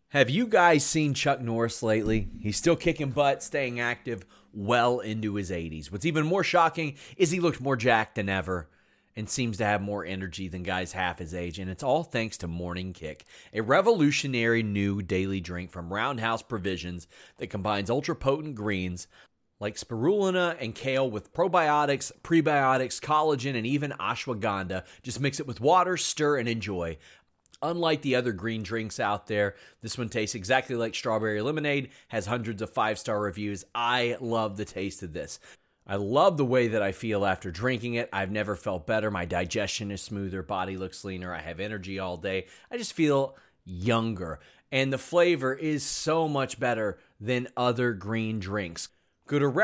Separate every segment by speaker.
Speaker 1: Have you guys seen Chuck Norris lately? He's still kicking butt, staying active well into his 80s. What's even more shocking is he looked more jacked than ever and seems to have more energy than guys half his age, and it's all thanks to Morning Kick, a revolutionary new daily drink from Roundhouse Provisions that combines ultra-potent greens like spirulina and kale with probiotics, prebiotics, collagen, and even ashwagandha. Just mix it with water, stir, and enjoy. Unlike the other green drinks out there, this one tastes exactly like strawberry lemonade, has hundreds of 5-star reviews. I love the taste of this. I love the way that I feel after drinking it. I've never felt better. My digestion is smoother, body looks leaner, I have energy all day. I just feel younger. And the flavor is so much better than other green drinks. Go to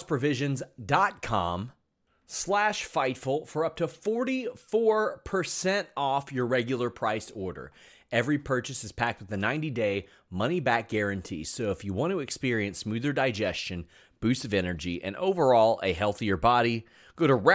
Speaker 1: roundhouseprovisions.com/Fightful for up to 44% off your regular priced order. Every purchase is packed with a 90-day money-back guarantee. So if you want to experience smoother digestion, boost of energy, and overall a healthier body, go to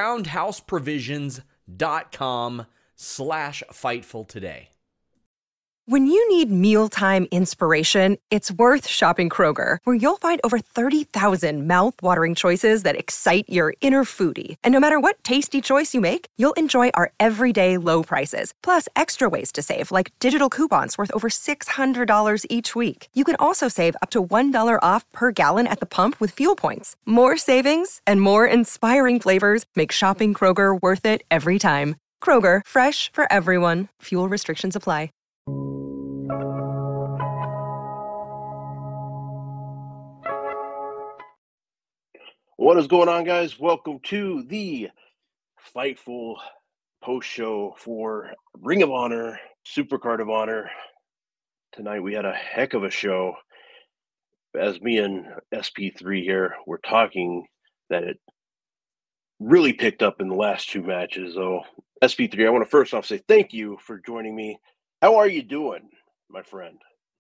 Speaker 1: roundhouseprovisions.com/Fightful today.
Speaker 2: When you need mealtime inspiration, it's worth shopping Kroger, where you'll find over 30,000 mouth-watering choices that excite your inner foodie. And no matter what tasty choice you make, you'll enjoy our everyday low prices, plus extra ways to save, like digital coupons worth over $600 each week. You can also save up to $1 off per gallon at the pump with fuel points. More savings and more inspiring flavors make shopping Kroger worth it every time. Kroger, fresh for everyone. Fuel restrictions apply.
Speaker 3: What is going on, guys? Welcome to the Fightful post show for Ring of Honor, Supercard of Honor. Tonight we had a heck of a show. As me and SP3 here were talking, that it really picked up in the last two matches. So, SP3, I want to first off say thank you for joining me. How are you doing, my friend?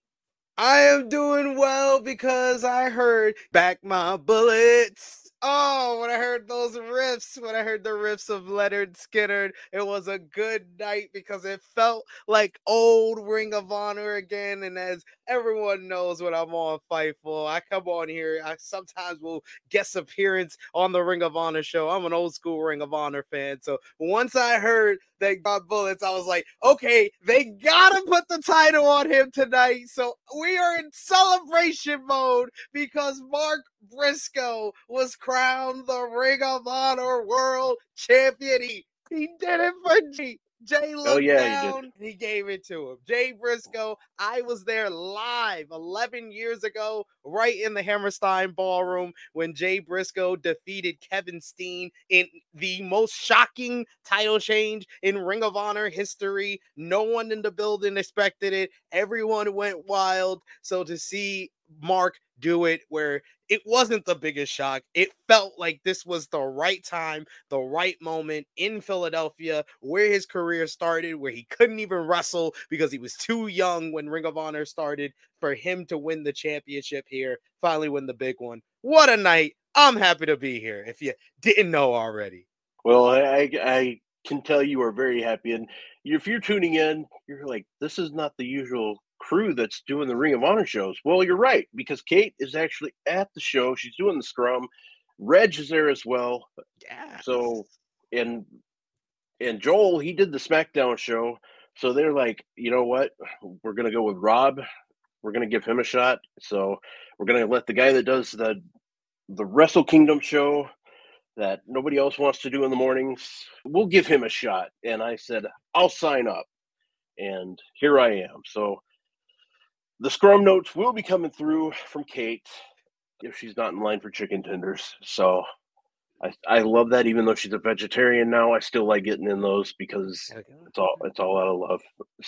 Speaker 4: I am doing well because I heard Back My Bullets. Oh, when I heard those riffs, when I heard the riffs of Leonard Skinner, it was a good night because it felt like old Ring of Honor again. And as everyone knows, when I'm on Fightful, I come on here. I sometimes will guest appearance on the Ring of Honor show. I'm an old school Ring of Honor fan. So once I heard they got bullets, I was like, okay, they gotta put the title on him tonight. So we are in celebration mode because Mark Briscoe was crowned the Ring of Honor World Champion. He did it for G. Jay looked down and he gave it to him. Jay Briscoe, I was there live 11 years ago, right in the Hammerstein Ballroom when Jay Briscoe defeated Kevin Steen in the most shocking title change in Ring of Honor history. No one in the building expected it. Everyone went wild. So to see Mark do it where it wasn't the biggest shock, it felt like this was the right time, the right moment in Philadelphia, where his career started, where he couldn't even wrestle because he was too young when Ring of Honor started, for him to win the championship here, finally win the big one. What a night. I'm happy to be here, if you didn't know already.
Speaker 3: Well, I can tell you are very happy. And if you're tuning in, you're like, this is not the usual crew that's doing the Ring of Honor shows. Well, you're right, because Kate is actually at the show. She's doing the scrum. Reg is there as well.
Speaker 4: Yeah.
Speaker 3: So, and Joel, he did the SmackDown show. So they're like, you know what? We're going to go with Rob. We're going to give him a shot. So we're going to let the guy that does the Wrestle Kingdom show that nobody else wants to do in the mornings, we'll give him a shot. And I said, I'll sign up. And here I am. So the scrum notes will be coming through from Kate if she's not in line for chicken tenders. So I love that. Even though she's a vegetarian now, I still like getting in those because it's all out of love.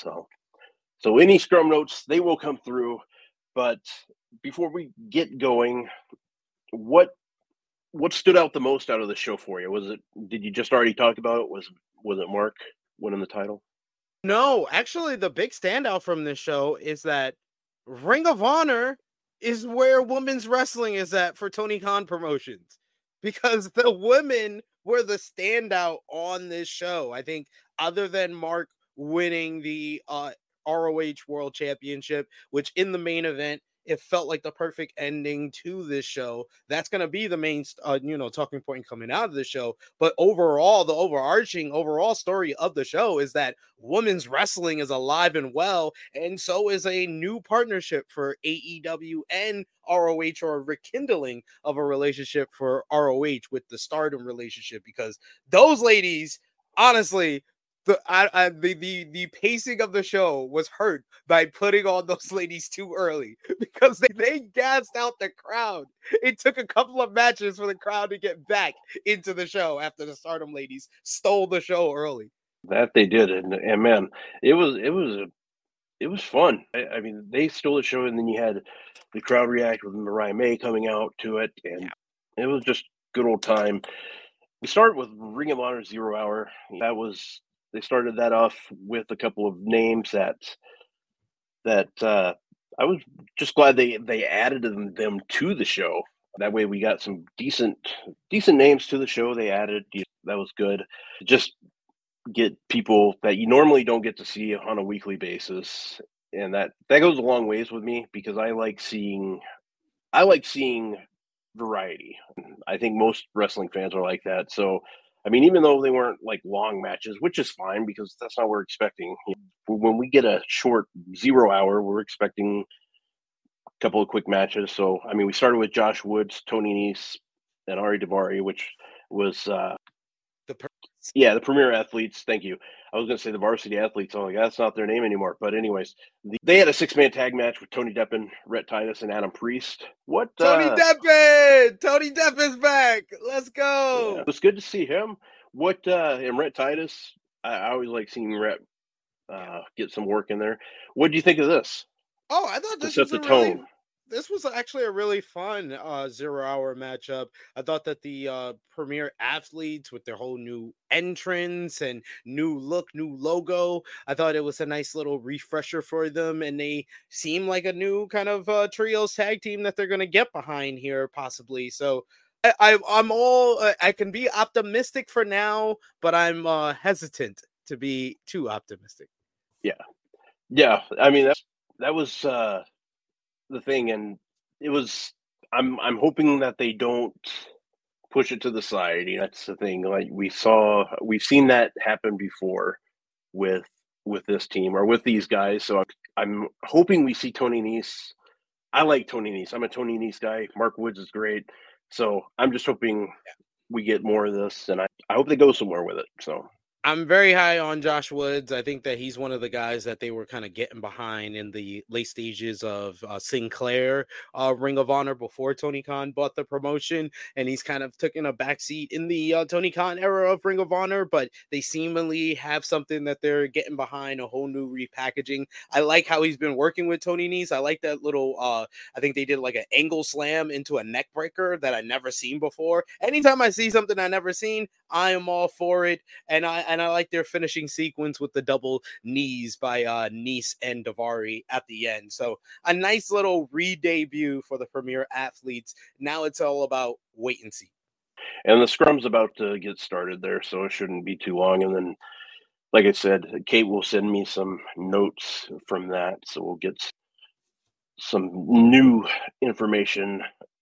Speaker 3: So any scrum notes, they will come through. But before we get going, what stood out the most out of the show for you? Did you just already talk about it? Was it Mark winning the title?
Speaker 4: No, actually the big standout from this show is that Ring of Honor is where women's wrestling is at for Tony Khan Promotions, because the women were the standout on this show. I think other than Mark winning the ROH World Championship, which in the main event, it felt like the perfect ending to this show. That's going to be the main, talking point coming out of the show. But overall, the overall story of the show is that women's wrestling is alive and well, and so is a new partnership for AEW and ROH, or a rekindling of a relationship for ROH with the Stardom relationship, because those ladies, honestly, the pacing of the show was hurt by putting on those ladies too early, because they gassed out the crowd. It took a couple of matches for the crowd to get back into the show after the Stardom ladies stole the show early.
Speaker 3: That they did, and man, it was fun. I mean, they stole the show, and then you had the crowd react with Mariah May coming out to it, and it was just good old time. We started with Ring of Honor 0 Hour. They started that off with a couple of names that I was just glad they added them to the show. That way we got some decent names to the show. They added, that was good. Just get people that you normally don't get to see on a weekly basis, and that goes a long ways with me, because I like seeing variety. I think most wrestling fans are like that. So I mean, even though they weren't like long matches, which is fine, because that's not what we're expecting. When we get a short 0 hour, we're expecting a couple of quick matches. So, I mean, we started with Josh Woods, Tony Nese, and Ari Daivari, which was the Premier Athletes. Thank you. I was going to say the Varsity Athletes. Oh, that's not their name anymore. But anyways, they had a 6-man tag match with Tony Deppen, Rhett Titus, and Adam Priest.
Speaker 4: Tony Deppen! Tony Deppen's back! Let's go!
Speaker 3: Yeah, it was good to see him. And Rhett Titus, I always like seeing Rhett get some work in there. What do you think of this?
Speaker 4: Oh, I thought this was the tone. This was actually a really fun 0 hour matchup. I thought that the Premier Athletes, with their whole new entrance and new look, new logo, I thought it was a nice little refresher for them, and they seem like a new kind of trios tag team that they're going to get behind here, possibly. So I can be optimistic for now, but I'm hesitant to be too optimistic.
Speaker 3: Yeah. I mean, that was the thing, and it was. I'm hoping that they don't push it to the side. That's the thing. Like we've seen that happen before with this team or with these guys. So I'm hoping we see Tony Nese. I like Tony Nese. I'm a Tony Nese guy. Mark Woods is great. So I'm just hoping we get more of this, and I hope they go somewhere with it. So
Speaker 4: I'm very high on Josh Woods. I think that he's one of the guys that they were kind of getting behind in the late stages of Sinclair Ring of Honor before Tony Khan bought the promotion, and he's kind of taken a backseat in the Tony Khan era of Ring of Honor, but they seemingly have something that they're getting behind, a whole new repackaging. I like how he's been working with Tony Nese. I like that little, I think they did like an angle slam into a neck breaker that I never seen before. Anytime I see something I never seen, I am all for it, and I like their finishing sequence with the double knees by Nese and Daivari at the end. So a nice little re-debut for the Premier Athletes. Now it's all about wait and see.
Speaker 3: And the scrum's about to get started there, so it shouldn't be too long. And then, like I said, Kate will send me some notes from that, so we'll get some new information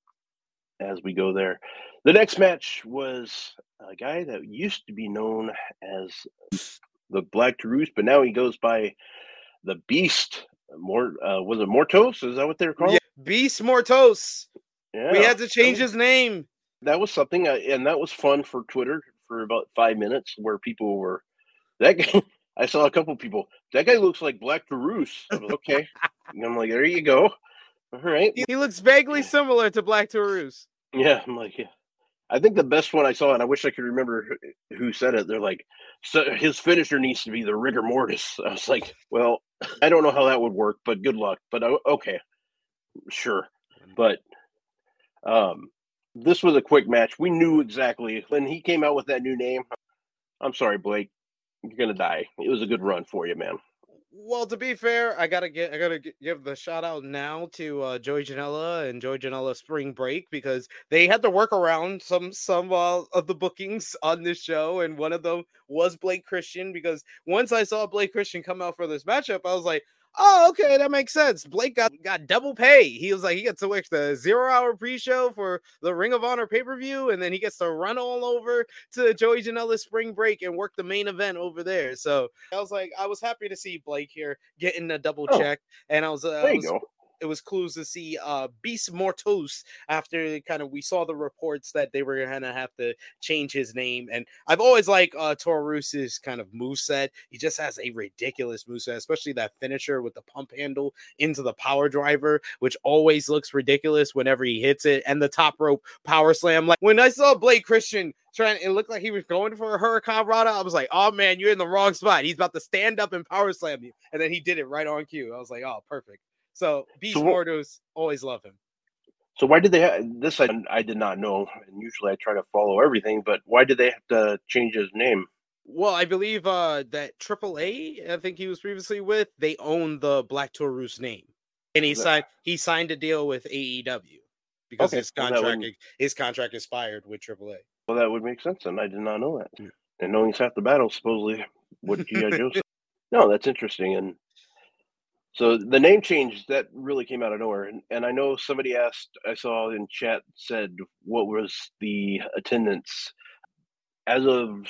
Speaker 3: as we go there. The next match was a guy that used to be known as the Black Taurus, but now he goes by the Beast. Was it Mortos? Is that what they're called?
Speaker 4: Yeah, Beast Mortos.
Speaker 3: Yeah,
Speaker 4: we had to change his name.
Speaker 3: That was something, and that was fun for Twitter for about 5 minutes, where people were that guy. I saw a couple people. That guy looks like Black Taurus. Okay, and I'm like, there you go. All right,
Speaker 4: he looks vaguely similar to Black Taurus.
Speaker 3: Yeah, I'm like, yeah. I think the best one I saw, and I wish I could remember who said it, they're like, so his finisher needs to be the rigor mortis. I was like, well, I don't know how that would work, but good luck. But okay, sure. But this was a quick match. We knew exactly when he came out with that new name. I'm sorry, Blake, you're gonna die. It was a good run for you, man.
Speaker 4: Well, to be fair, I gotta give the shout out now to Joey Janela and Joey Janela Spring Break, because they had to work around some of the bookings on this show, and one of them was Blake Christian. Because once I saw Blake Christian come out for this matchup, I was like, Oh, okay, that makes sense. Blake got double pay. He was like, he gets to work the 0-hour pre-show for the Ring of Honor pay-per-view, and then he gets to run all over to Joey Janela's spring break and work the main event over there. So I was like, I was happy to see Blake here getting a double check, and
Speaker 3: there you go.
Speaker 4: It was cool to see Beast Mortos after kind of we saw the reports that they were gonna have to change his name. And I've always liked Taurus's kind of moveset. He just has a ridiculous moveset, especially that finisher with the pump handle into the power driver, which always looks ridiculous whenever he hits it, and the top rope power slam. Like when I saw Blake Christian it looked like he was going for a Hurricane Rana, I was like, oh man, you're in the wrong spot. He's about to stand up and power slam you. And then he did it right on cue. I was like, oh, perfect. So Beast Mortos, always love him.
Speaker 3: So why did they have this? I did not know, and usually I try to follow everything. But why did they have to change his name?
Speaker 4: Well, I believe that AAA, I think he was previously with, they own the Black Taurus name, and he signed a deal with AEW because his contract expired with AAA.
Speaker 3: Well, that would make sense, and I did not know that. And knowing half the battle, supposedly, what G.I. Joe said. No, that's interesting, and. So the name change, that really came out of nowhere. And I know somebody asked, I saw in chat, said, what was the attendance? As of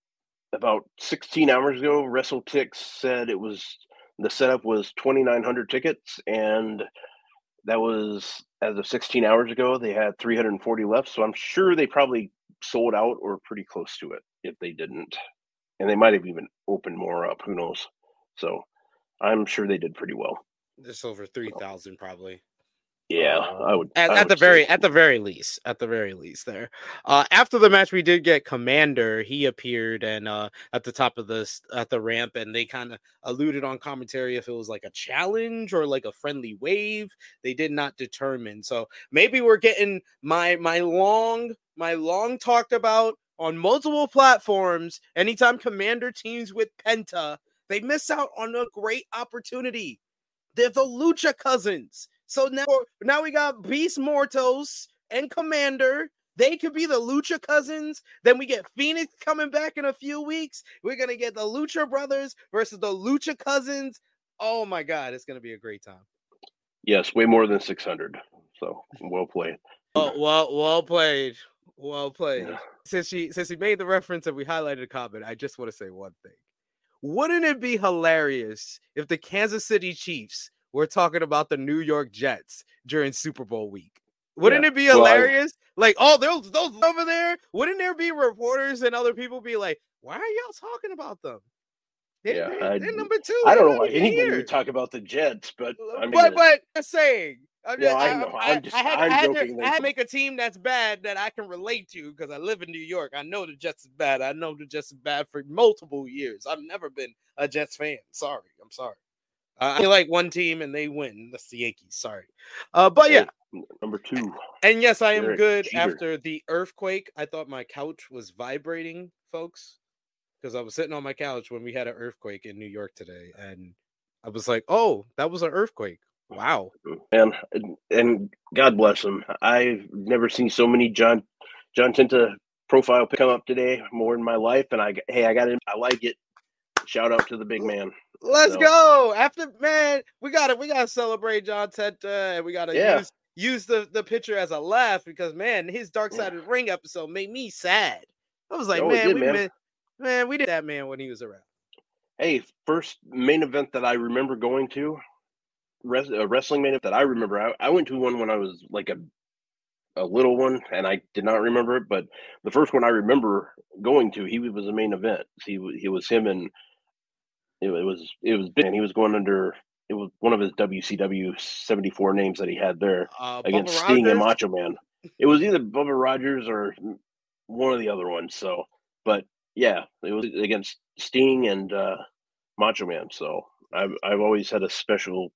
Speaker 3: about 16 hours ago, WrestleTix said the setup was 2,900 tickets. And that was, as of 16 hours ago, they had 340 left. So I'm sure they probably sold out or pretty close to it if they didn't. And they might have even opened more up. Who knows? So I'm sure they did pretty well.
Speaker 4: Just over 3,000, probably.
Speaker 3: Yeah, I would.
Speaker 4: At the very least there. After the match, we did get Commander. He appeared and at the top of the ramp, and they kind of alluded on commentary if it was like a challenge or like a friendly wave. They did not determine. So maybe we're getting my long talked about on multiple platforms. Anytime Commander teams with Penta, they miss out on a great opportunity. They're the Lucha Cousins. So now we got Beast Mortos and Commander. They could be the Lucha Cousins. Then we get Phoenix coming back in a few weeks. We're going to get the Lucha Brothers versus the Lucha Cousins. Oh, my God. It's going to be a great time.
Speaker 3: Yes, way more than 600. So, well played.
Speaker 4: Oh, well played. Well played.
Speaker 3: Yeah.
Speaker 4: Since he made the reference and we highlighted a comment, I just want to say one thing. Wouldn't it be hilarious if the Kansas City Chiefs were talking about the New York Jets during Super Bowl week? Wouldn't it be hilarious? Like, oh, those over there? Wouldn't there be reporters and other people be like, why are y'all talking about them? They're number 2.
Speaker 3: I don't know why anybody would talk about the Jets, but I mean,
Speaker 4: but I'm saying.
Speaker 3: I know. I'm joking.
Speaker 4: I had to make a team that's bad that I can relate to because I live in New York. I know the Jets is bad. I know the Jets is bad for multiple years. I've never been a Jets fan. I'm sorry. I like one team and they win. That's the Yankees. Sorry. But yeah.
Speaker 3: Number 2.
Speaker 4: And yes, I am good after the earthquake. I thought my couch was vibrating, folks, because I was sitting on my couch when we had an earthquake in New York today. And I was like, oh, that was an earthquake. Wow.
Speaker 3: And God bless him. I've never seen so many John Tenta profile come up today more in my life. And I got it. I like it. Shout out to the big man.
Speaker 4: Let's go. We gotta celebrate John Tenta, and we gotta use the picture as a laugh because his Dark Side of the Ring episode made me sad. I was like, we did that man when he was around.
Speaker 3: Hey, first main event that I remember going to. A wrestling main event that I remember. I went to one when I was like a little one, and I did not remember it. But the first one I remember going to, he was a main event. He was him, and it was big. And he was going under. It was one of his WCW 74 names that he had there against
Speaker 4: Bubba
Speaker 3: Sting
Speaker 4: Rogers?
Speaker 3: and Macho Man. It was either Bubba Rogers or one of the other ones. So, but yeah, it was against Sting and Macho Man. So I've always had a special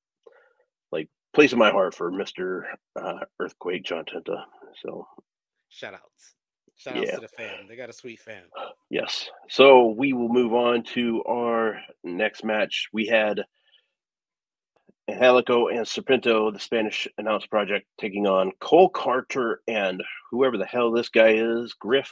Speaker 3: place in my heart for Mr. Earthquake John Tenta. So
Speaker 4: shout outs to the fam. They got a sweet fam.
Speaker 3: Yes. So we will move on to our next match. We had Angelico and Serpento, the Spanish Announce Project, taking on Cole Carter and whoever the hell this guy is, Griff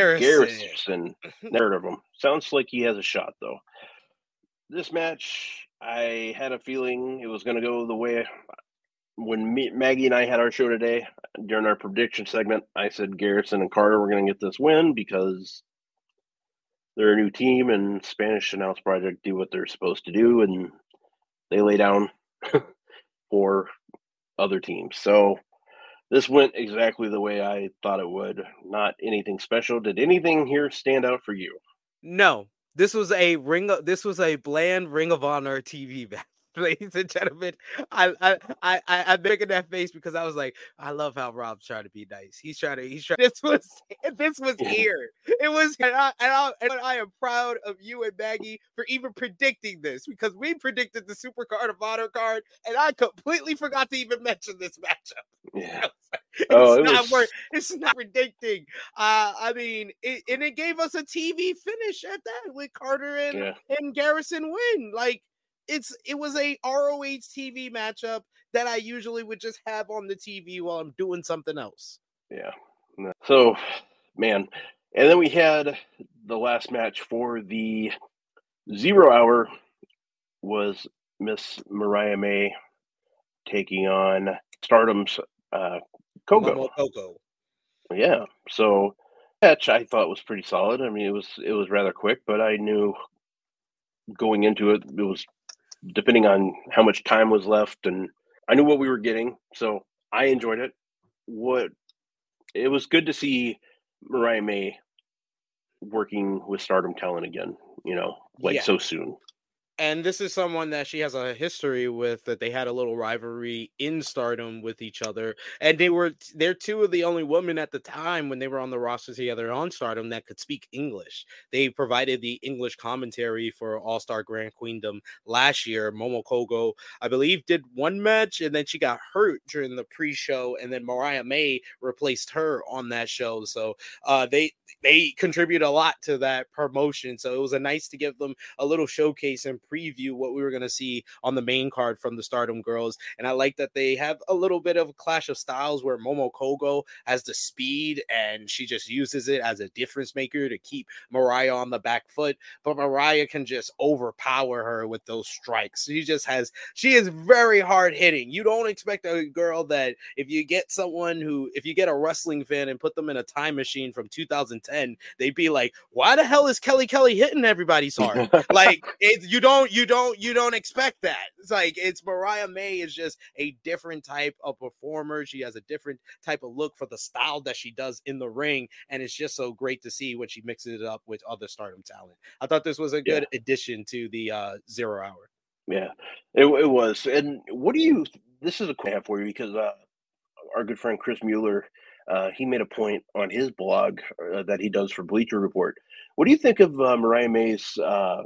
Speaker 3: Garrison. Never heard of him. Sounds like he has a shot though. This match, I had a feeling it was going to go the way when Maggie and I had our show today during our prediction segment. I said Garrison and Carter were going to get this win because they're a new team and Spanish Announce Project do what they're supposed to do, and they lay down for other teams. So this went exactly the way I thought it would. Not anything special. Did anything here stand out for you?
Speaker 4: No, this was a bland Ring of Honor TV match. Ladies and gentlemen, I'm making that face because I was like, I love how Rob's trying to be nice. He's trying. This was here. It was, and I am proud of you and Maggie for even predicting this, because we predicted the Super Card of Honor card, and I completely forgot to even mention this matchup.
Speaker 3: Yeah.
Speaker 4: It's not predicting. I mean, it gave us a TV finish at that with Carter and Garrison win. Like, it was a ROH TV matchup that I usually would just have on the TV while I'm doing something else.
Speaker 3: Yeah. So, man, and then we had the last match for the 0 hour was Miss Mariah May taking on Stardom's Kogo.
Speaker 4: Momo.
Speaker 3: Yeah. So match I thought was pretty solid. I mean, it was rather quick, but I knew going into it, it was depending on how much time was left, and I knew what we were getting, so I enjoyed it. It was good to see Mariah May working with Stardom Talent again, so soon.
Speaker 4: And this is someone that she has a history with, that they had a little rivalry in Stardom with each other. And they're two of the only women at the time when they were on the roster together on Stardom that could speak English. They provided the English commentary for All-Star Grand Queendom last year. Momo Kogo, I believe, did one match, and then she got hurt during the pre-show, and then Mariah May replaced her on that show. So they contribute a lot to that promotion. So it was nice to give them a little showcase and preview what we were going to see on the main card from the Stardom girls. And I like that they have a little bit of a clash of styles where Momo Kogo has the speed and she just uses it as a difference maker to keep Mariah on the back foot, but Mariah can just overpower her with those strikes. She is very hard hitting. You don't expect a girl that if you get a wrestling fan and put them in a time machine from 2010, they'd be like, why the hell is Kelly hitting everybody so hard? Like, you don't expect that. It's like, Mariah May is just a different type of performer. She has a different type of look for the style that she does in the ring, and it's just so great to see when she mixes it up with other Stardom talent. I thought this was a good addition to the 0 hour.
Speaker 3: Yeah, it was. And this is a question I have for you, because our good friend Chris Mueller, he made a point on his blog that he does for Bleacher Report. What do you think of Mariah May's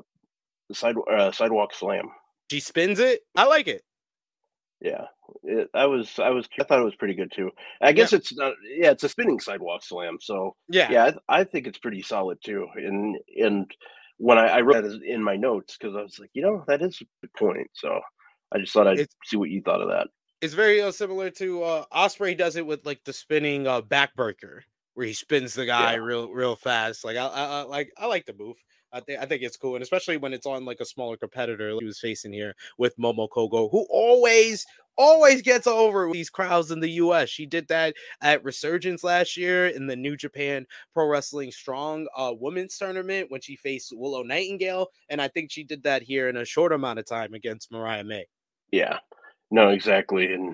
Speaker 3: sidewalk slam?
Speaker 4: She spins it. I like it.
Speaker 3: Yeah, I thought it was pretty good too. I guess it's not. Yeah, it's a spinning sidewalk slam. So I think it's pretty solid too. And when I wrote that in my notes, because I was like, that is a good point. So I just thought I'd see what you thought of that.
Speaker 4: It's very similar to Ospreay does it with like the spinning backbreaker, where he spins the guy real fast. Like I like the move. I think it's cool, and especially when it's on like a smaller competitor he was facing here with Momo Kogo, who always gets over these crowds in the US. She did that at Resurgence last year in the New Japan Pro Wrestling Strong Women's Tournament when she faced Willow Nightingale, and I think she did that here in a short amount of time against Mariah May.
Speaker 3: Yeah, no, exactly, and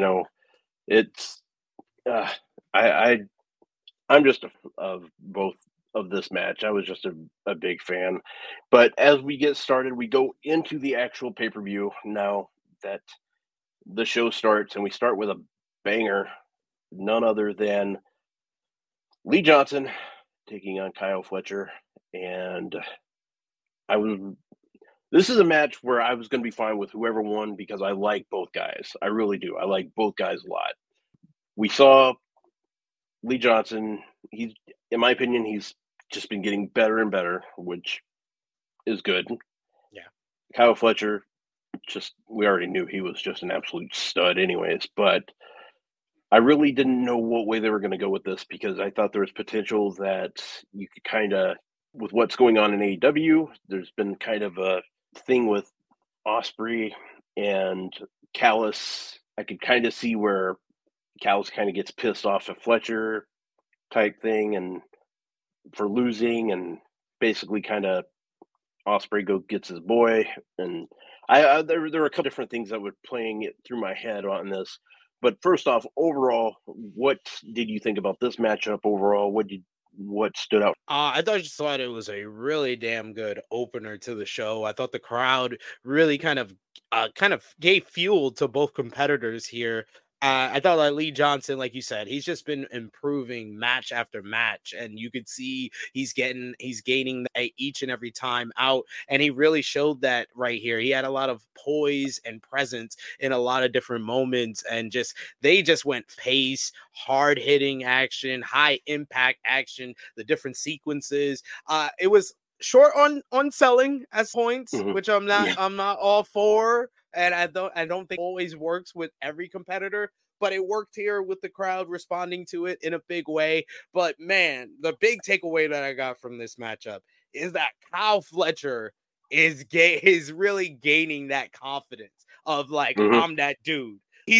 Speaker 3: it's I'm just of both of this match. I was just a big fan. But as we get started, we go into the actual pay-per-view now that the show starts, and we start with a banger, none other than Lee Johnson taking on Kyle Fletcher. And this is a match where I was going to be fine with whoever won, because I like both guys. I really do. I like both guys a lot. We saw Lee Johnson. In my opinion, he's just been getting better and better, which is good.
Speaker 4: Yeah.
Speaker 3: Kyle Fletcher, we already knew he was just an absolute stud anyways, but I really didn't know what way they were going to go with this, because I thought there was potential that you could kind of, with what's going on in AEW, there's been kind of a thing with Osprey and Callis, I could kind of see where Callis kind of gets pissed off at Fletcher type thing and for losing, and basically kind of Osprey gets his boy. And there were a couple different things that were playing it through my head on this. But first off, overall, what did you think about this matchup overall? What stood out?
Speaker 4: I thought it was a really damn good opener to the show. I thought the crowd really kind of gave fuel to both competitors here. I thought that Lee Johnson, like you said, he's just been improving match after match, and you could see he's gaining each and every time out, and he really showed that right here. He had a lot of poise and presence in a lot of different moments, and they just went pace, hard hitting action, high impact action, the different sequences. It was short on selling as points, which I'm not all for. And I don't think it always works with every competitor, but it worked here with the crowd responding to it in a big way. But man, the big takeaway that I got from this matchup is that Kyle Fletcher is really gaining that confidence of like, I'm that dude.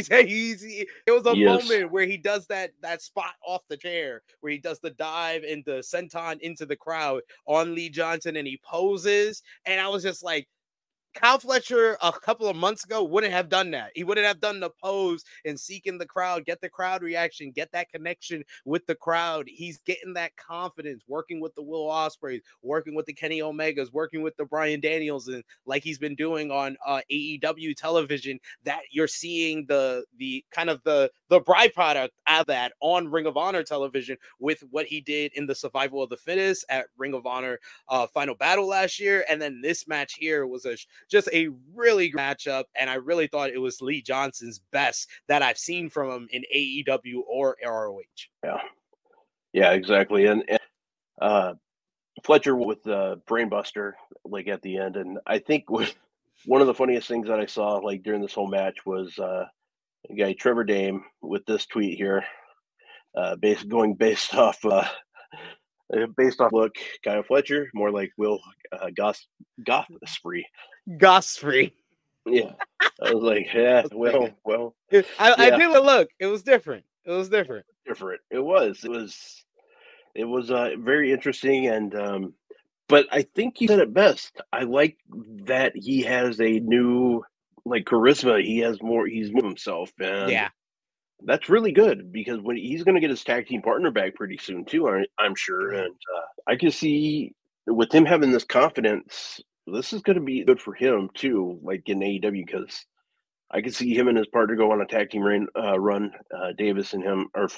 Speaker 4: It was a moment where he does that spot off the chair where he does the dive and the senton into the crowd on Lee Johnson, and he poses, and I was just like, Kyle Fletcher a couple of months ago wouldn't have done that. He wouldn't have done the pose and seeking the crowd, get the crowd reaction, get that connection with the crowd. He's getting that confidence, working with the Will Ospreys, working with the Kenny Omegas, working with the Bryan Daniels, and like he's been doing on AEW television. That you're seeing the kind of the byproduct of that on Ring of Honor television with what he did in the Survival of the Fittest at Ring of Honor Final Battle last year, and then this match here was just a really good matchup, and I really thought it was Lee Johnson's best that I've seen from him in AEW or ROH.
Speaker 3: Yeah, exactly. And Fletcher with the brainbuster like at the end, and I think one of the funniest things that I saw like during this whole match was a guy Trevor Dame with this tweet here, based off look, Kyle Fletcher, more like Will Ospreay.
Speaker 4: Ospreay.
Speaker 3: Yeah. I was like, yeah, well.
Speaker 4: I did look. It was different. It was different.
Speaker 3: It was very interesting, and but I think you said it best. I like that he has a new like charisma. He's more himself, and that's really good because when he's going to get his tag team partner back pretty soon too, I'm sure. And I can see with him having this confidence, this is going to be good for him too, like in AEW, because I can see him and his partner go on a tag team run, Davis and him, or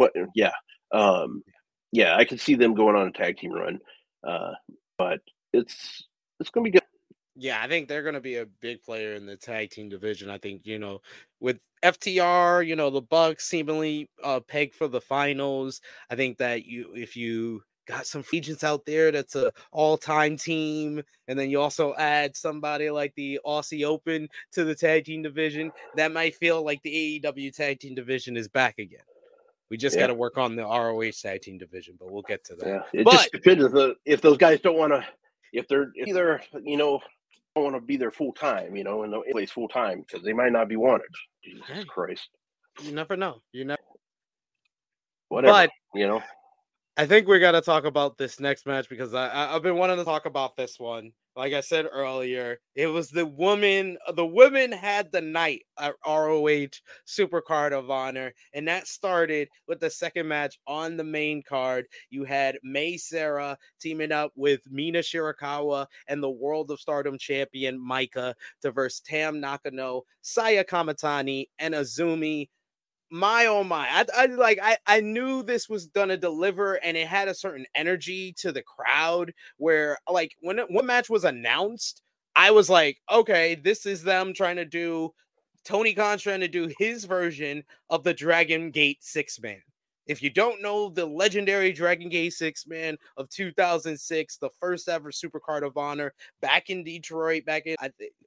Speaker 3: I can see them going on a tag team run. But it's going to be good.
Speaker 4: Yeah, I think they're going to be a big player in the tag team division. I think, with FTR, the Bucks seemingly pegged for the finals. I think that if you got some agents out there that's a all-time team, and then you also add somebody like the Aussie Open to the tag team division, that might feel like the AEW tag team division is back again. We just got to work on the ROH tag team division, but we'll get to that.
Speaker 3: Yeah, it just depends if those guys don't want to, if they're either, don't want to be there full time, in the place full time, because they might not be wanted. Jesus Christ.
Speaker 4: You never know.
Speaker 3: Whatever,
Speaker 4: but, I think we got to talk about this next match because I've been wanting to talk about this one. Like I said earlier, it was the women had the night at ROH Supercard of Honor, and that started with the second match on the main card. You had Mei Seira teaming up with Mina Shirakawa and the World of Stardom champion Maika to verse Tam Nakano, Saya Kamitani, and Azumi. My oh my, I knew this was gonna deliver, and it had a certain energy to the crowd where, like, when one match was announced, I was like, okay, this is them trying to do, Tony Khan's trying to do his version of the Dragon Gate 6-man. If you don't know the legendary Dragon Gate 6-man of 2006, the first ever Supercard of Honor back in Detroit,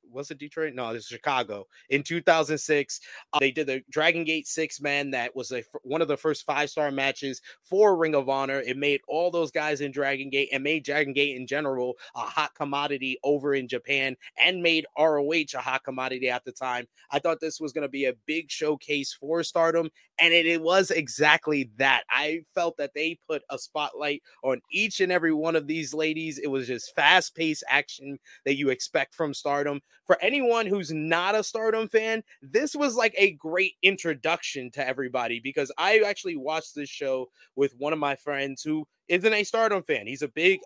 Speaker 4: was it Detroit? No, it was Chicago in 2006. They did the Dragon Gate 6-man. That was one of the first 5-star matches for Ring of Honor. It made all those guys in Dragon Gate and made Dragon Gate in general a hot commodity over in Japan, and made ROH a hot commodity at the time. I thought this was going to be a big showcase for Stardom, and it was exactly that. I felt that they put a spotlight on each and every one of these ladies. It was just fast-paced action that you expect from Stardom. For anyone who's not a Stardom fan, this was like a great introduction to everybody, because I actually watched this show with one of my friends who isn't a Stardom fan. He's a big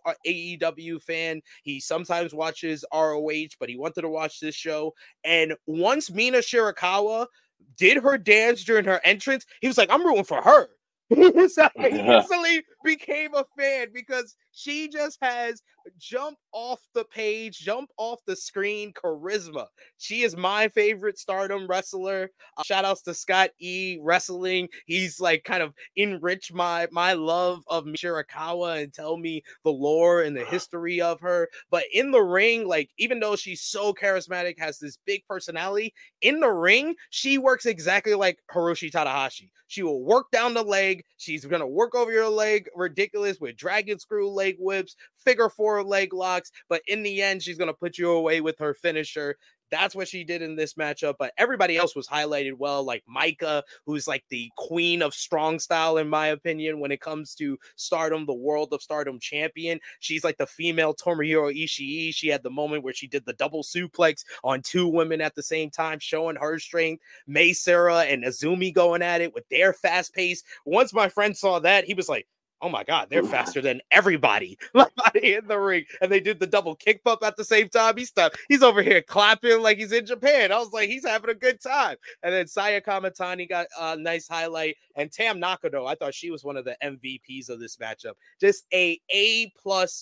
Speaker 4: AEW fan. He sometimes watches ROH, but he wanted to watch this show. And once Mina Shirakawa did her dance during her entrance, he was like, I'm rooting for her. He instantly became a fan, because she just has jump off the page, jump off the screen charisma. She is my favorite Stardom wrestler. Shout outs to Scott E Wrestling. He's like kind of enriched my love of Shirakawa and tell me the lore and the history of her. But in the ring, like, even though she's so charismatic, has this big personality, in the ring, she works exactly like Hiroshi Tanahashi. She will work down the leg. She's going to work over your leg ridiculous with dragon screw leg whips, figure 4 leg locks. But in the end, she's going to put you away with her finisher. That's what she did in this matchup. But everybody else was highlighted well, like Micah, who's like the queen of strong style, in my opinion, when it comes to Stardom, the World of Stardom champion. She's like the female Tomohiro Ishii. She had the moment where she did the double suplex on 2 women at the same time, showing her strength. Mei Sarah and Azumi going at it with their fast pace. Once my friend saw that, he was like, oh my God, they're faster than everybody in the ring. And they did the double kick bump at the same time. He's over here clapping like he's in Japan. I was like, he's having a good time. And then Saya Kamatani got a nice highlight. And Tam Nakano, I thought she was one of the MVPs of this matchup. Just A+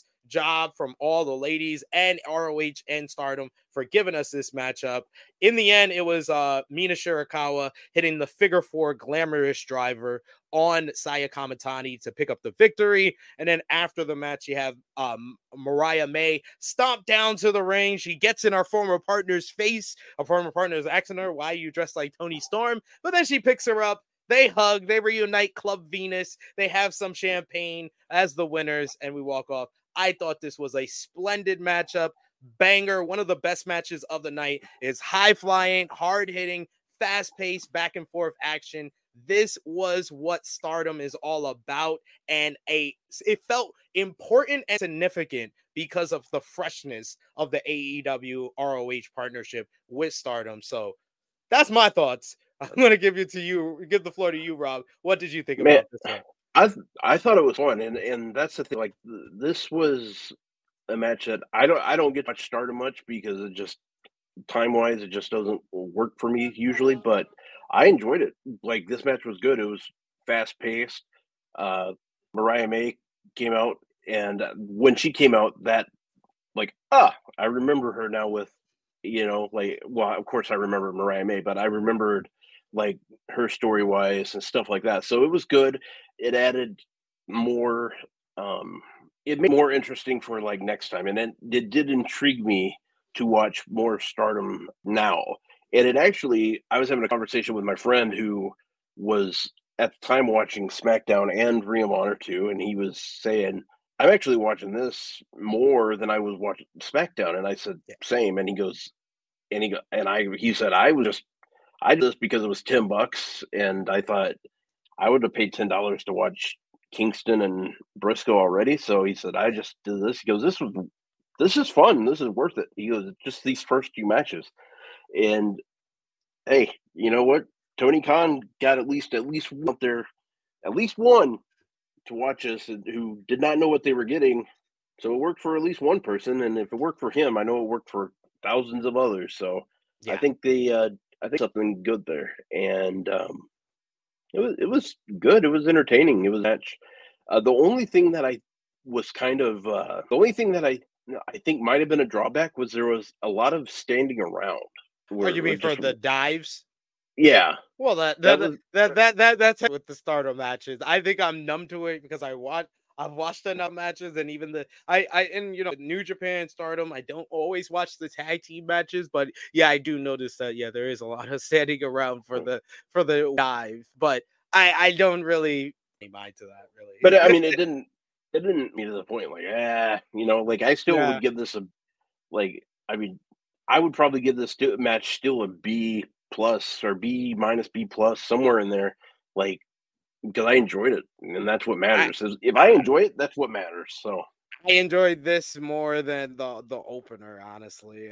Speaker 4: job from all the ladies and ROH and Stardom for giving us this matchup. In the end, it was Mina Shirakawa hitting the figure 4 glamorous driver on Saya Kamatani to pick up the victory. And then after the match, you have Mariah May stomp down to the ring. She gets in our former partner's face. Our former partner is asking her, why are you dressed like Toni Storm? But then she picks her up. They hug. They reunite Club Venus. They have some champagne as the winners, and we walk off. I thought this was a splendid matchup. Banger. One of the best matches of the night. Is high-flying, hard-hitting, fast-paced, back-and-forth action. This was what Stardom is all about, and it felt important and significant because of the freshness of the AEW ROH partnership with Stardom. So that's my thoughts. I'm going to give the floor to you, Rob. What did you think about this one?
Speaker 3: I thought it was fun, and that's the thing. Like, this was a match that I don't get much Stardom much, because it just time-wise it just doesn't work for me usually, but I enjoyed it. Like, this match was good. It was fast-paced. Mariah May came out, and when she came out, that, like, I remember her now with, like, well, of course I remember Mariah May, but I remembered, like, her story-wise and stuff like that. So it was good. It added more, it made it more interesting for, like, next time. And then it did intrigue me to watch more Stardom now. And it actually, I was having a conversation with my friend who was at the time watching SmackDown and Ring of Honor too, and he was saying, I'm actually watching this more than I was watching SmackDown. And I said, same. And he goes, he said, I did this because it was $10, and I thought I would have paid $10 to watch Kingston and Briscoe already. So he said, I just did this. He goes, this is fun. This is worth it. He goes, just these first 2 matches. And hey, you know what? Tony Khan got at least one out there, at least one to watch us who did not know what they were getting. So it worked for at least one person. And if it worked for him, I know it worked for thousands of others. So yeah. I think something good there. And it was good. It was entertaining. It was a match. The only thing that I think might have been a drawback was there was a lot of standing around.
Speaker 4: You mean for the dives?
Speaker 3: Yeah.
Speaker 4: Well, that's with the Stardom matches. I think I'm numb to it because I I've watched enough matches, and even and New Japan, Stardom. I don't always watch the tag team matches, but yeah, I do notice that there is a lot of standing around for the dive, but I don't really pay mind to that really.
Speaker 3: But I mean, it didn't me to the point like like I still
Speaker 4: Yeah.
Speaker 3: would give this I mean, I would probably give this match still a B plus or B minus B plus somewhere in there, like because I enjoyed it, and that's what matters. If I enjoy it, that's what matters. So
Speaker 4: I enjoyed this more than the opener, honestly.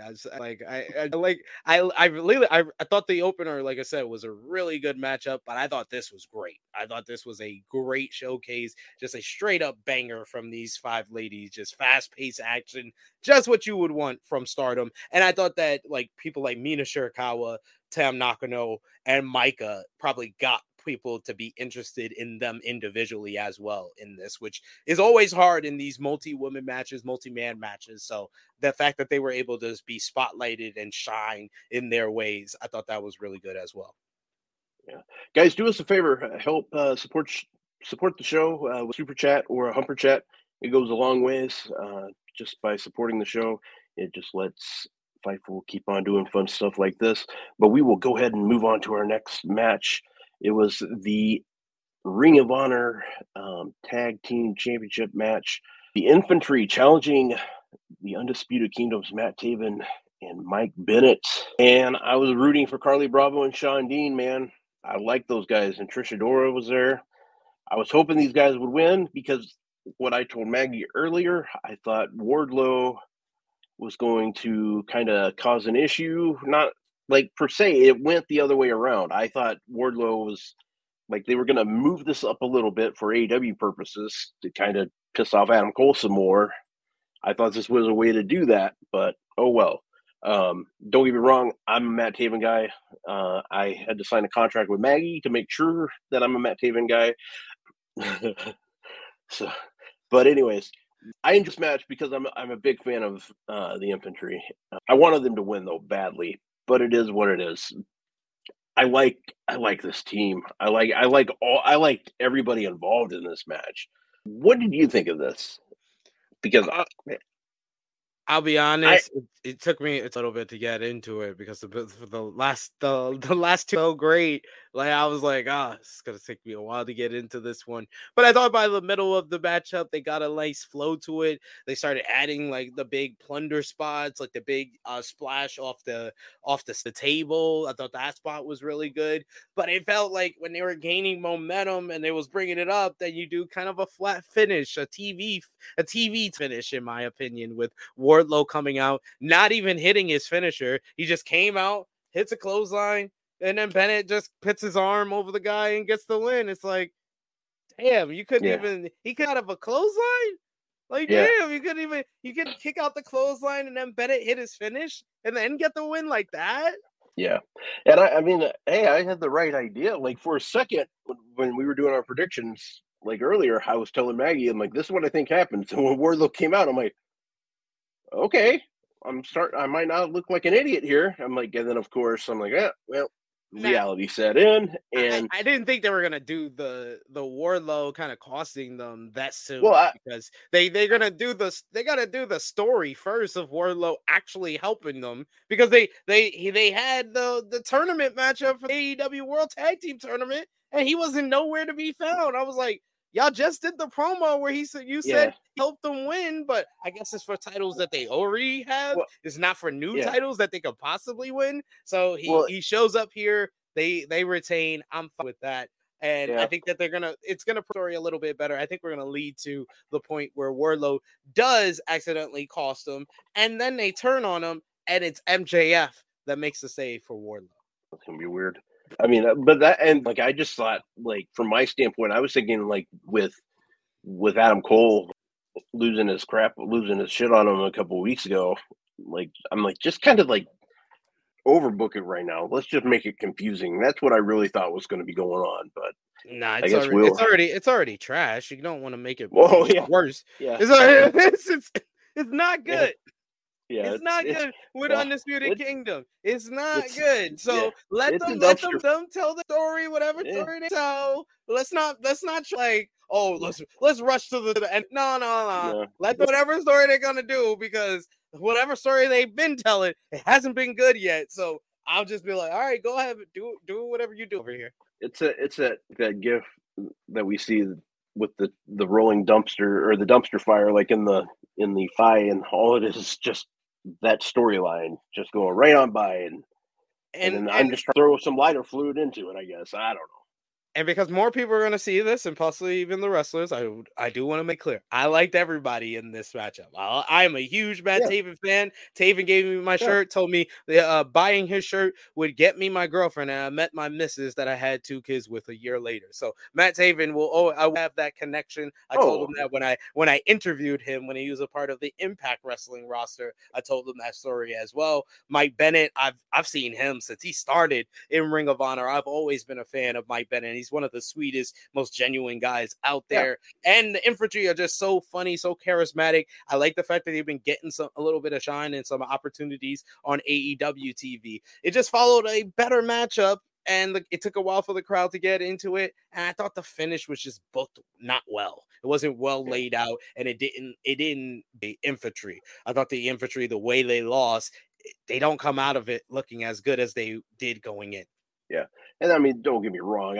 Speaker 4: I thought the opener, like I said, was a really good matchup, but I thought this was great. I thought this was a great showcase, just a straight up banger from these 5 ladies, just fast paced action, just what you would want from Stardom. And I thought that like people like Mina Shirakawa, Tam Nakano, and Micah probably got people to be interested in them individually as well in this, which is always hard in these multi-woman matches, multi-man matches. So the fact that they were able to be spotlighted and shine in their ways, I thought that was really good as well.
Speaker 3: Yeah, guys, do us a favor, help support the show with super chat or a humper chat. It goes a long ways. Just by supporting the show, it just lets Fightful keep on doing fun stuff like this. But we will go ahead and move on to our next match. It was the Ring of Honor Tag Team Championship match. The Infantry challenging the Undisputed Kingdom's Matt Taven and Mike Bennett. And I was rooting for Carly Bravo and Sean Dean, man. I like those guys. And Trish Adora was there. I was hoping these guys would win because what I told Maggie earlier, I thought Wardlow was going to kind of cause an issue. Not like per se, it went the other way around. I thought Wardlow was like they were going to move this up a little bit for AEW purposes to kind of piss off Adam Cole some more. I thought this was a way to do that, but oh well. Don't get me wrong, I'm a Matt Taven guy. I had to sign a contract with Maggie to make sure that I'm a Matt Taven guy. So, but anyways, I enjoyed this match because I'm a big fan of the Infantry. I wanted them to win though badly, but it is what it is. I like this team. I liked everybody involved in this match. What did you think of this? Because
Speaker 4: I'll be honest, it took me a little bit to get into it because the last two so great. Like I was like, it's gonna take me a while to get into this one. But I thought by the middle of the matchup, they got a nice flow to it. They started adding like the big plunder spots, like the big splash off the table. I thought that spot was really good. But it felt like when they were gaining momentum and they was bringing it up, that you do kind of a flat finish, a TV finish, in my opinion, with Wardlow coming out, not even hitting his finisher. He just came out, hits a clothesline, and then Bennett just puts his arm over the guy and gets the win. It's like, damn, you couldn't even, he could have a clothesline? Like, damn, you could kick out the clothesline and then Bennett hit his finish and then get the win like that?
Speaker 3: Yeah. And I mean, hey, I had the right idea. Like for a second, when we were doing our predictions, like earlier, I was telling Maggie, I'm like, this is what I think happened. So when Wardlow came out, I'm like, okay, I might not look like an idiot here. I'm like, and then of course I'm like, well, reality set in, and
Speaker 4: I didn't think they were gonna do the Wardlow kind of costing them that soon. Because they're gonna do the story first of Wardlow actually helping them, because they had the tournament matchup for the AEW World Tag Team Tournament and he wasn't nowhere to be found. I was like, y'all just did the promo where he said said help them win, but I guess it's for titles that they already have. It's not for new titles that they could possibly win. So he shows up here. They retain. I'm fine with that. And I think that it's gonna story a little bit better. I think we're gonna lead to the point where Wardlow does accidentally cost them, and then they turn on him, and it's MJF that makes the save for Wardlow.
Speaker 3: It's gonna be weird. I mean, but that, and like I just thought, like from my standpoint, I was thinking like with Adam Cole losing his shit on him a couple of weeks ago. Like I'm like, just kind of like overbook it right now. Let's just make it confusing. That's what I really thought was going to be going on. But
Speaker 4: nah, it's already trash. You don't want to make it
Speaker 3: worse.
Speaker 4: Yeah, it's not good.
Speaker 3: Yeah,
Speaker 4: It's not good with Undisputed Kingdom. It's not good. So let them tell the story, whatever story they tell. Let's not like, oh, let's rush to the end. No. Let them whatever story they're gonna do, because whatever story they've been telling, it hasn't been good yet. So I'll just be like, all right, go ahead, do whatever you do over here.
Speaker 3: It's that gif that we see with the rolling dumpster or the dumpster fire, like in the Fi, and all it is just that storyline just going right on by, and then I'm just trying to throw some lighter fluid into it, I guess. I don't know.
Speaker 4: And because more people are going to see this, and possibly even the wrestlers, I do want to make clear, I liked everybody in this matchup. I'm a huge Matt Taven fan. Taven gave me my shirt, told me buying his shirt would get me my girlfriend, and I met my missus that I had 2 kids with a year later. So Matt Taven I will have that connection. I told him that when I interviewed him, when he was a part of the Impact Wrestling roster, I told him that story as well. Mike Bennett, I've seen him since he started in Ring of Honor. I've always been a fan of Mike Bennett. He's one of the sweetest, most genuine guys out there. And the Infantry are just so funny, so charismatic. I like the fact that they've been getting a little bit of shine and some opportunities on AEW TV. It just followed a better matchup, and it took a while for the crowd to get into it. And I thought the finish was just booked not well. It wasn't well laid out, and it didn't the Infantry. I thought the Infantry, the way they lost, they don't come out of it looking as good as they did going in.
Speaker 3: Yeah. And I mean, don't get me wrong.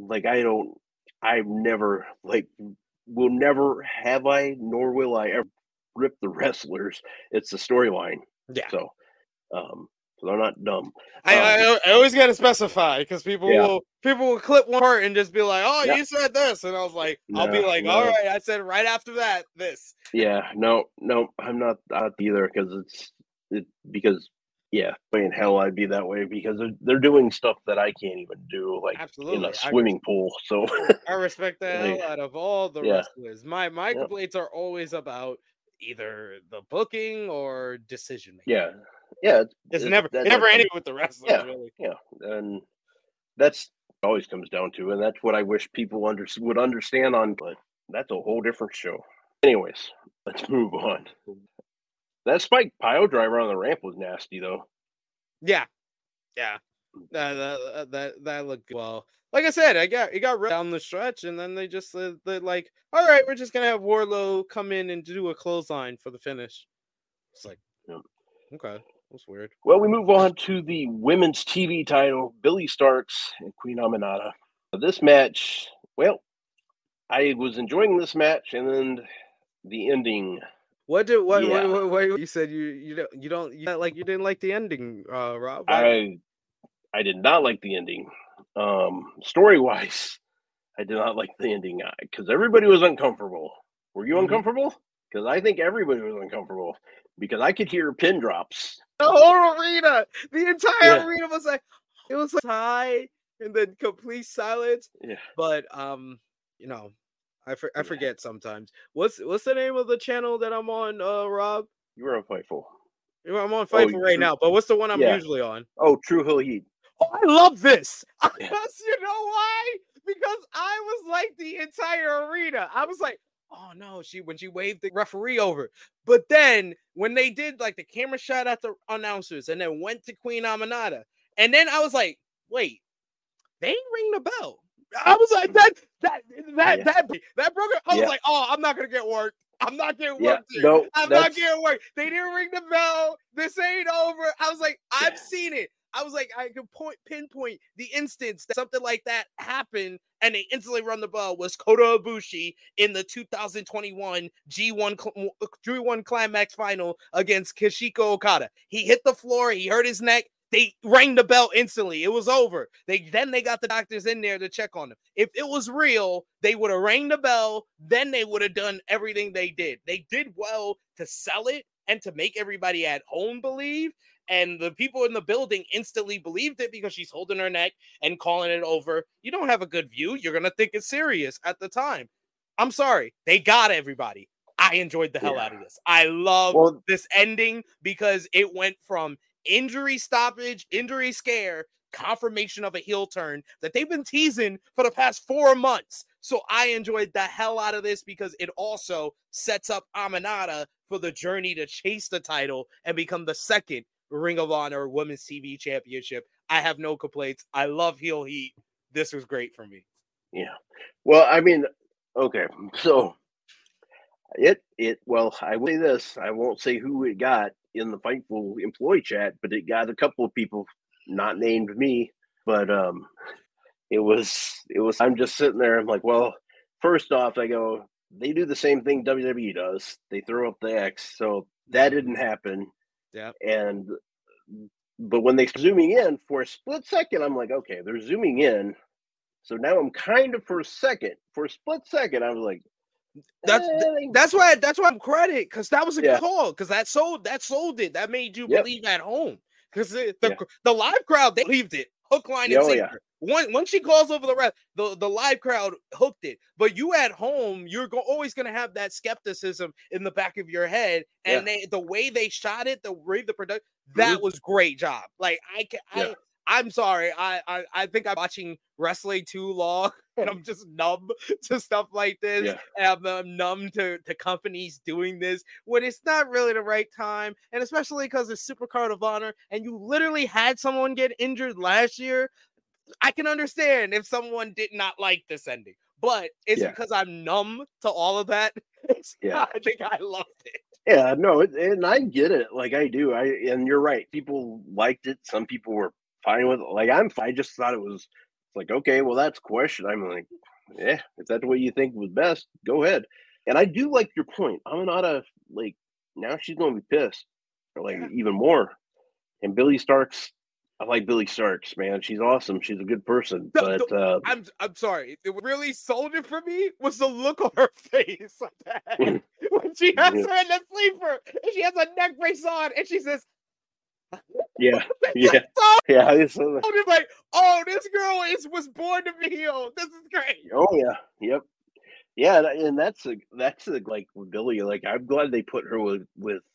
Speaker 3: I've never, will never have I, nor will I ever rip the wrestlers. It's the storyline.
Speaker 4: Yeah.
Speaker 3: So they're not dumb.
Speaker 4: I always got to specify, because people will clip one part and just be like, oh, you said this. And I was like, I'll be like, all right, I said right after that, this.
Speaker 3: Yeah. No, I'm not either, because playing hell, I'd be that way, because they're doing stuff that I can't even do, like in a swimming pool. So
Speaker 4: I respect the hell out of all the wrestlers. My complaints are always about either the booking or decision making.
Speaker 3: Yeah.
Speaker 4: It's never ended with the wrestlers, really.
Speaker 3: Yeah. And that's always comes down to, and that's what I wish people would understand on, but that's a whole different show. Anyways, let's move on. That Spike pile driver on the ramp was nasty, though.
Speaker 4: Yeah. That looked good. Well. Like I said, it got ripped down the stretch, and then they just they're like, all right, we're just gonna have Wardlow come in and do a clothesline for the finish. It's like, okay, that's weird.
Speaker 3: Well, we move on to the women's TV title: Billie Starkz and Queen Aminata. This match, well, I was enjoying this match, and then the ending.
Speaker 4: What you said you didn't like the ending, Rob?
Speaker 3: I did not like the ending. Story wise, I did not like the ending because everybody was uncomfortable. Were you uncomfortable? Because I think everybody was uncomfortable, because I could hear pin drops.
Speaker 4: The whole arena, the entire arena was like, it was like high and then complete silence.
Speaker 3: Yeah.
Speaker 4: But I forget sometimes. What's the name of the channel that I'm on, Rob?
Speaker 3: You were on Fightful.
Speaker 4: I'm on Fightful right now, but what's the one I'm usually on?
Speaker 3: Oh, True Hill Heat.
Speaker 4: Oh, I love this. You know why? Because I was like the entire arena. I was like, oh no, when she waved the referee over. But then when they did like the camera shot at the announcers and then went to Queen Aminata, and then I was like, wait, they ain't ring the bell. I was like, that broke it. I was like, oh, I'm not gonna get worked. I'm not getting worked. I'm not getting worked. They didn't ring the bell. This ain't over. I was like, I've seen it. I was like, I could pinpoint the instance that something like that happened and they instantly run the bell was Kota Ibushi in the 2021 G1 Climax final against Kishiko Okada. He hit the floor. He hurt his neck. They rang the bell instantly. It was over. They got the doctors in there to check on him. If it was real, they would have rang the bell. Then they would have done everything they did. They did well to sell it and to make everybody at home believe. And the people in the building instantly believed it because she's holding her neck and calling it over. You don't have a good view. You're going to think it's serious at the time. I'm sorry. They got everybody. I enjoyed the hell out of this. I love this ending because it went from injury stoppage, injury scare, confirmation of a heel turn that they've been teasing for the past 4 months. So I enjoyed the hell out of this because it also sets up Aminata for the journey to chase the title and become the second Ring of Honor Women's TV Championship. I have no complaints. I love heel heat. This was great for me.
Speaker 3: Yeah. Well, I mean, okay. So well, I will say this. I won't say who it got in the Fightful employee chat, but it got a couple of people not named me, but it was I'm just sitting there. I'm like, well, first off, I go, they do the same thing WWE does. They throw up the X. So that didn't happen.
Speaker 4: Yeah.
Speaker 3: But when they're zooming in for a split second, I'm like, okay, they're zooming in. So now I'm kind of for a split second, I was like,
Speaker 4: that's why I'm credit, because that was a call, because that sold it. That made you believe at home, because the live crowd, they believed it, hook, line, and sinker. Once she calls over the ref, the live crowd hooked it. But you at home, you're always going to have that skepticism in the back of your head. And the way they shot it, the way the production, that was great job. Like I'm sorry. I think I'm watching wrestling too long, and I'm just numb to stuff like this.
Speaker 3: Yeah.
Speaker 4: And I'm numb to companies doing this when it's not really the right time. And especially because it's Supercard of Honor, and you literally had someone get injured last year. I can understand if someone did not like this ending, but it's because I'm numb to all of that. I think I loved it.
Speaker 3: Yeah, no, and I get it. Like I do. And you're right. People liked it. Some people were fine with it. Like I just thought it was like, okay, well, that's a question. I'm like, yeah, if that's what you think was best, go ahead. And I do like your point. Aminata, like, now she's going to be pissed, or like even more. And Billy Starks, I like Billy Starks, man. She's awesome. She's a good person. But
Speaker 4: I'm sorry. It really sold it for me was the look on her face when she has her in the sleeper and she has a neck brace on and she says,
Speaker 3: yeah.
Speaker 4: I was like, oh, this girl was born to be healed. This is great.
Speaker 3: Oh yeah, yep, yeah, and that's like with Billy. Like I'm glad they put her with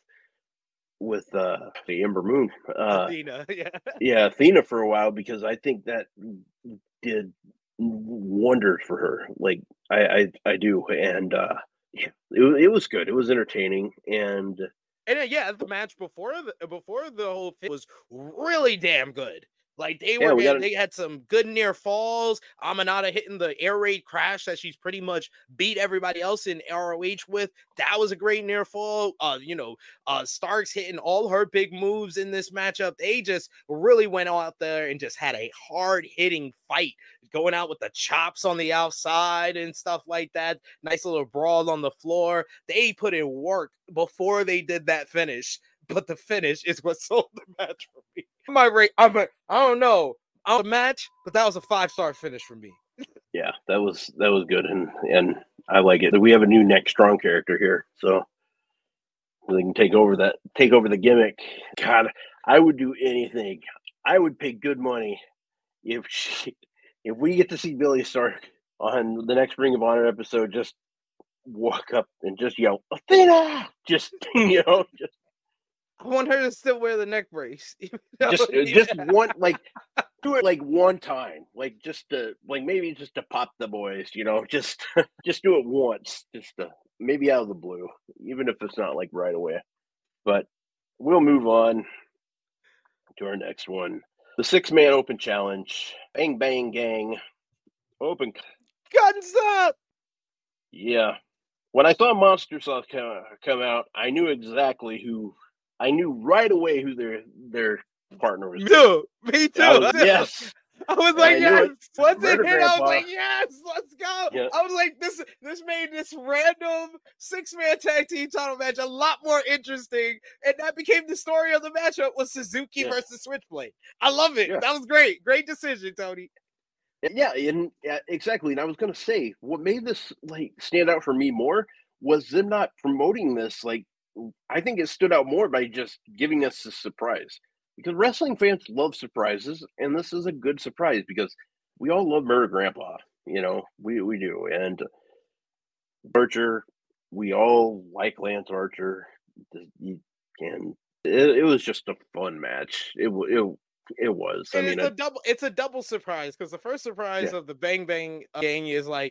Speaker 3: the Ember Moon,
Speaker 4: Athena,
Speaker 3: Athena for a while, because I think that did wonders for her. Like I do, and it was good. It was entertaining, and
Speaker 4: the match before the whole thing was really damn good. Like they had some good near falls. Aminata hitting the air raid crash that she's pretty much beat everybody else in ROH with. That was a great near fall. Starks hitting all her big moves in this matchup. They just really went out there and just had a hard hitting fight, going out with the chops on the outside and stuff like that. Nice little brawl on the floor. They put in work before they did that finish. But the finish is what sold the match for me. I don't know. The match, but that was a 5-star finish for me.
Speaker 3: Yeah, that was good, and I like it. We have a new Neck Strong character here, so they can take over the gimmick. God, I would do anything. I would pay good money if we get to see Billy Stark on the next Ring of Honor episode. Just walk up and just yell, Athena! Just
Speaker 4: I want her to still wear the neck brace.
Speaker 3: Just one, like, do it like one time, like just to, like, maybe just to pop the boys, just do it once, just to, maybe out of the blue, even if it's not like right away. But we'll move on to our next one, the 6-man open challenge, Bang Bang Gang, open.
Speaker 4: Guns up.
Speaker 3: Yeah, when I saw Monster Sauce come out, I knew exactly who. I knew right away who their partner was.
Speaker 4: Me too.
Speaker 3: Yes.
Speaker 4: I was like, yes. Once it hit, I was like, yes, let's go. Yeah. I was like, this made this random 6-man tag team title match a lot more interesting. And that became the story of the matchup, was Suzuki versus Switchblade. I love it. Yeah. That was great. Great decision, Tony.
Speaker 3: Yeah, exactly. And I was going to say, what made this like stand out for me more was them not promoting this. Like, I think it stood out more by just giving us a surprise, because wrestling fans love surprises, and this is a good surprise because we all love Murder Grandpa, we do, and Archer, we all like Lance Archer, and it was just a fun match. It was.
Speaker 4: It's a double surprise, because the first surprise of the Bang Bang Gang is like,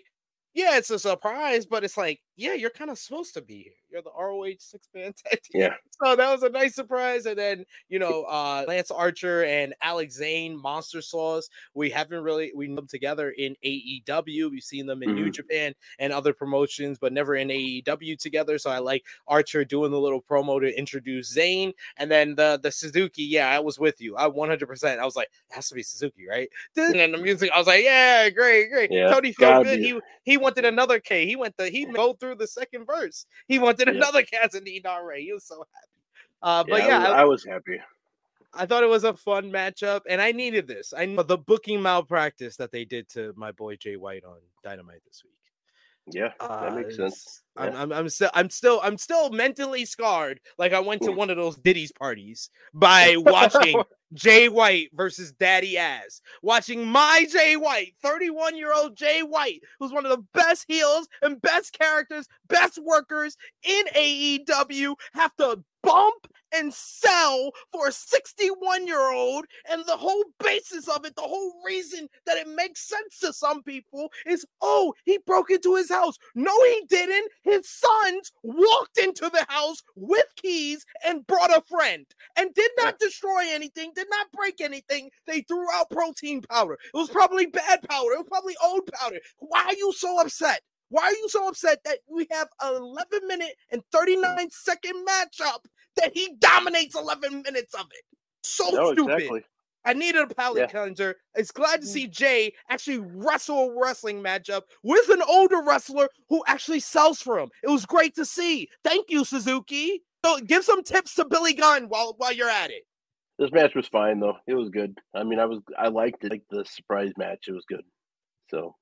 Speaker 4: yeah, it's a surprise, but it's like, yeah, you're kind of supposed to be here. You're the ROH 6-man tag team.
Speaker 3: Yeah.
Speaker 4: So that was a nice surprise. And then, Lance Archer and Alex Zane, Monster Sauce. We know them together in AEW. We've seen them in New Japan and other promotions, but never in AEW together. So I like Archer doing the little promo to introduce Zane. And then the Suzuki, yeah, I was with you. I 100%. I was like, it has to be Suzuki, right? And then the music, I was like, yeah, great.
Speaker 3: Yeah,
Speaker 4: Tony felt good. He wanted another K. He go through the second verse. He wanted another Casanova Ray. He was so happy.
Speaker 3: I was happy.
Speaker 4: I thought it was a fun matchup, and I needed this. I know the booking malpractice that they did to my boy Jay White on Dynamite this week.
Speaker 3: Yeah, that makes sense.
Speaker 4: Yeah. I'm still mentally scarred. Like I went to one of those Diddy's parties by watching Jay White versus Daddy Ass. Watching my Jay White, 31-year-old Jay White, who's one of the best heels and best characters, best workers in AEW, have to bump and sell for a 61-year-old, and the whole basis of it, the whole reason that it makes sense to some people is, oh, he broke into his house. No, he didn't. His sons walked into the house with keys and brought a friend and did not destroy anything, did not break anything. They threw out protein powder. It was probably bad powder. It was probably old powder. Why are you so upset? Why are you so upset that we have an 11-minute and 39-second matchup that he dominates 11 minutes of it? So stupid. Exactly. I needed a palate cleanser. It's glad to see Jay actually wrestle a wrestling matchup with an older wrestler who actually sells for him. It was great to see. Thank you, Suzuki. So give some tips to Billy Gunn while you're at it.
Speaker 3: This match was fine though. It was good. I mean, I liked it. Like the surprise match. It was good. So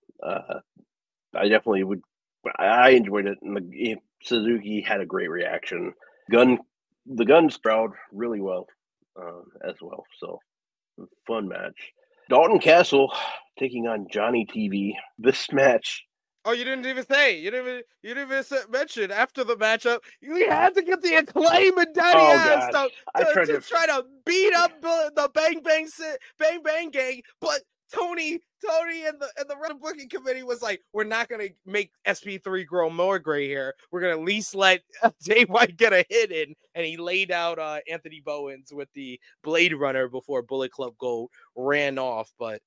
Speaker 3: I definitely would. I enjoyed it, and Suzuki had a great reaction. The Guns crowd really well as well. So fun match. Dalton Castle taking on Johnny TV. This match.
Speaker 4: Oh, you didn't even say. You didn't even mention after the matchup. You had to get the Acclaim and Daddy Ass to try to beat up the Bang Bang Gang, but Tony and the Red Booking Committee was like, we're not going to make SP3 grow more gray hair. We're going to at least let Jay White get a hit in. And he laid out Anthony Bowens with the Blade Runner before Bullet Club Gold ran off. But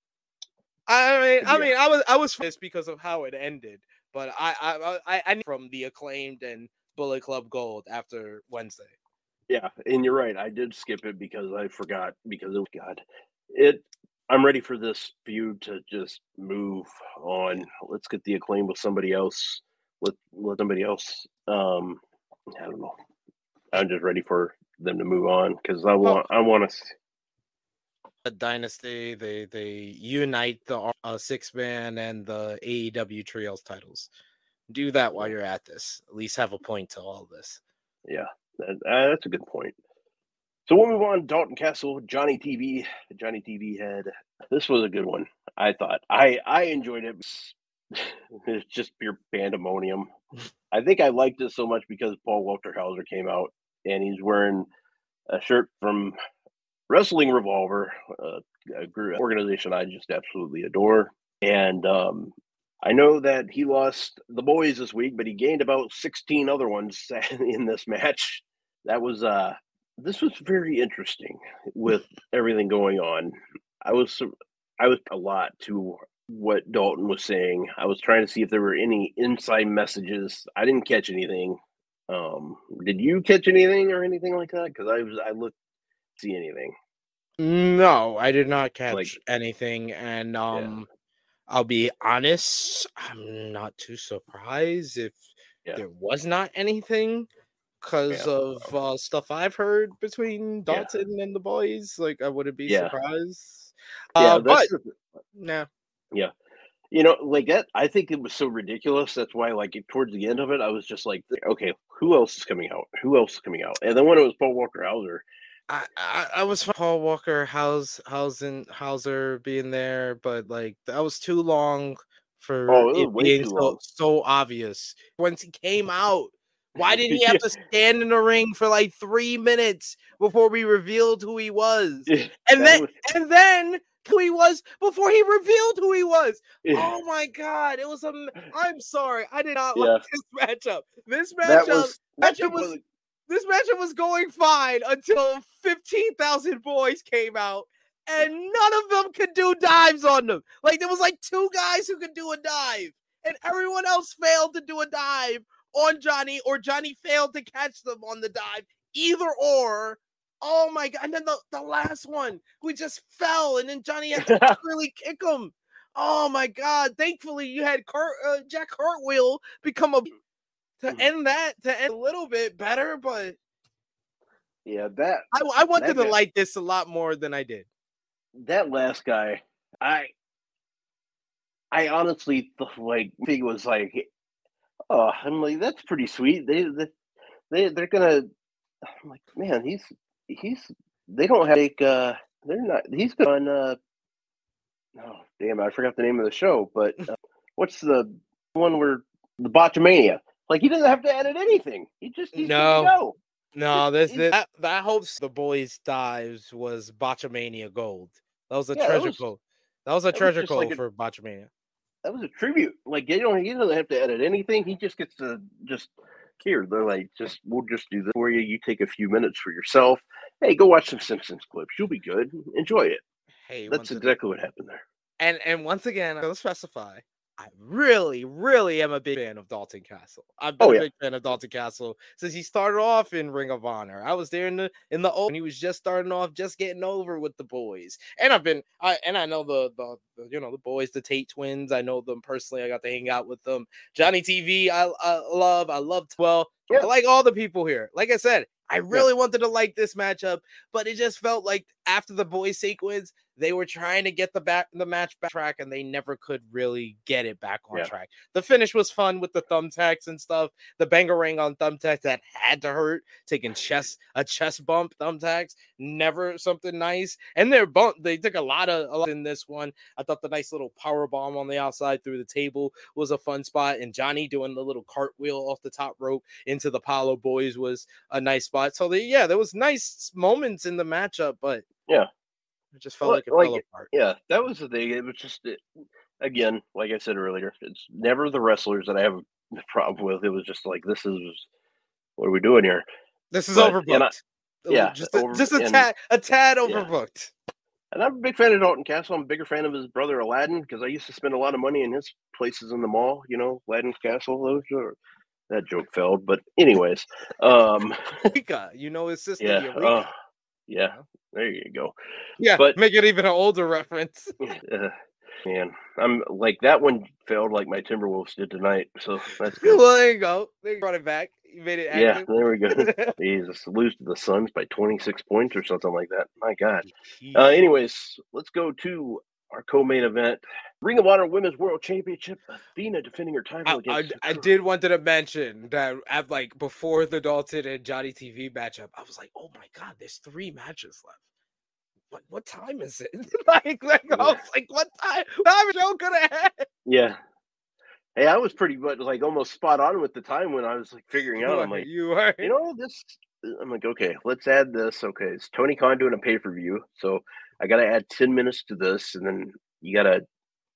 Speaker 4: I was pissed because of how it ended. But I from the Acclaimed and Bullet Club Gold after Wednesday.
Speaker 3: Yeah, and you're right. I did skip it because I forgot because it was God. I'm ready for this feud to just move on. Let's get the Acclaim with somebody else. Let somebody else. I don't know. I'm just ready for them to move on because I want to.
Speaker 4: A dynasty. They unite the 6-man and the AEW Trios titles. Do that while you're at this. At least have a point to all of this.
Speaker 3: Yeah, that's a good point. So we'll move on. Dalton Castle, Johnny TV. Johnny TV had. This was a good one. I thought. I enjoyed it. It's just pure pandemonium. I think I liked it so much because Paul Walter Hauser came out and he's wearing a shirt from Wrestling Revolver, a organization I just absolutely adore. And I know that he lost the boys this week, but he gained about 16 other ones in this match. That was this was very interesting with everything going on. I was a lot to what Dalton was saying. I was trying to see if there were any inside messages. I didn't catch anything. Did you catch anything or anything like that? Because I looked see anything.
Speaker 4: No, I did not catch anything, and I'll be honest, I'm not too surprised if there was not anything because of stuff I've heard between Dalton and the boys. Like, I wouldn't be surprised. But
Speaker 3: yeah. You know, like that, I think it was so ridiculous. That's why, like, towards the end of it, I was just like, okay, who else is coming out? And then when it was Paul Walter Hauser,
Speaker 4: I was Paul Walker Hauser being there, but like that was too long for it being so obvious. Once he came out, why didn't he have to stand in the ring for like 3 minutes before we revealed who he was? And then who he was before he revealed who he was. Oh my God. It was I'm sorry. I did not like this matchup. This matchup was going fine until 15,000 boys came out and none of them could do dives on them. Like there was like 2 guys who could do a dive and everyone else failed to do a dive on Johnny, or Johnny failed to catch them on the dive. Either or. Oh my God. And then the last one, we just fell and then Johnny had to really kick him. Oh my God. Thankfully you had Jack Cartwheel become to end a little bit better, but
Speaker 3: yeah,
Speaker 4: I wanted to like this a lot more than I did.
Speaker 3: That last guy, I honestly think was like, oh, I'm like, that's pretty sweet. They're gonna. I'm like, man, they don't have they're not. He's on. Oh damn! I forgot the name of the show, but what's the one where the Botchamania? Like he doesn't have to edit anything. He's good to go.
Speaker 4: No, that hopes the boys dives was Botchamania Gold. That was a treasure code. That was a treasure code for Botchamania.
Speaker 3: That was a tribute. Like he doesn't have to edit anything. He just gets to just here. They're like, we'll just do this for you. You take a few minutes for yourself. Hey, go watch some Simpsons clips. You'll be good. Enjoy it. Hey, that's exactly what happened there.
Speaker 4: And once again, I'll specify, I really, really am a big fan of Dalton Castle. I've been a big fan of Dalton Castle since he started off in Ring of Honor. I was there in the old, and he was just starting off, just getting over with the boys. And I know the boys, the Tate twins. I know them personally. I got to hang out with them. Johnny TV, I love 12. Yeah. I like all the people here. Like I said, I really wanted to like this matchup, but it just felt like after the boys sequence, they were trying to get the match back track, and they never could really get it back on track. The finish was fun with the thumbtacks and stuff. The bangarang on thumbtacks that had to hurt. Taking a chest bump thumbtacks, never something nice. And they took a lot in this one. I thought the nice little power bomb on the outside through the table was a fun spot, and Johnny doing the little cartwheel off the top rope into the Apollo boys was a nice spot. So there was nice moments in the matchup, but it just felt like it fell apart.
Speaker 3: Yeah, that was the thing. It was just, again, like I said earlier, it's never the wrestlers that I have a problem with. It was just like, what are we doing here?
Speaker 4: This is overbooked. Just a tad overbooked.
Speaker 3: And I'm a big fan of Dalton Castle. I'm a bigger fan of his brother Aladdin because I used to spend a lot of money in his places in the mall. Aladdin's Castle. That joke failed, but anyways,
Speaker 4: his sister.
Speaker 3: Yeah. Yeah, there you go.
Speaker 4: Yeah, but make it even an older reference.
Speaker 3: Man, I'm like that one failed like my Timberwolves did tonight. So that's good.
Speaker 4: Well, there you go. They brought it back. You made it active.
Speaker 3: Yeah, there we go. Jesus, lose to the Suns by 26 points or something like that. My God. Anyways, let's go to our co-main event. Ring of Honor Women's World Championship. Athena defending her title against.
Speaker 4: I did want to mention that before the Dalton and Johnny TV matchup, I was like, oh my God, there's 3 matches left. What time is it? I was like, what time? How show could I have?
Speaker 3: Yeah. Hey, I was pretty much almost spot on with the time when I was figuring out. I'm like, I'm like, okay, let's add this. Okay, it's Tony Khan doing a pay-per-view, so I got to add 10 minutes to this, and then you got to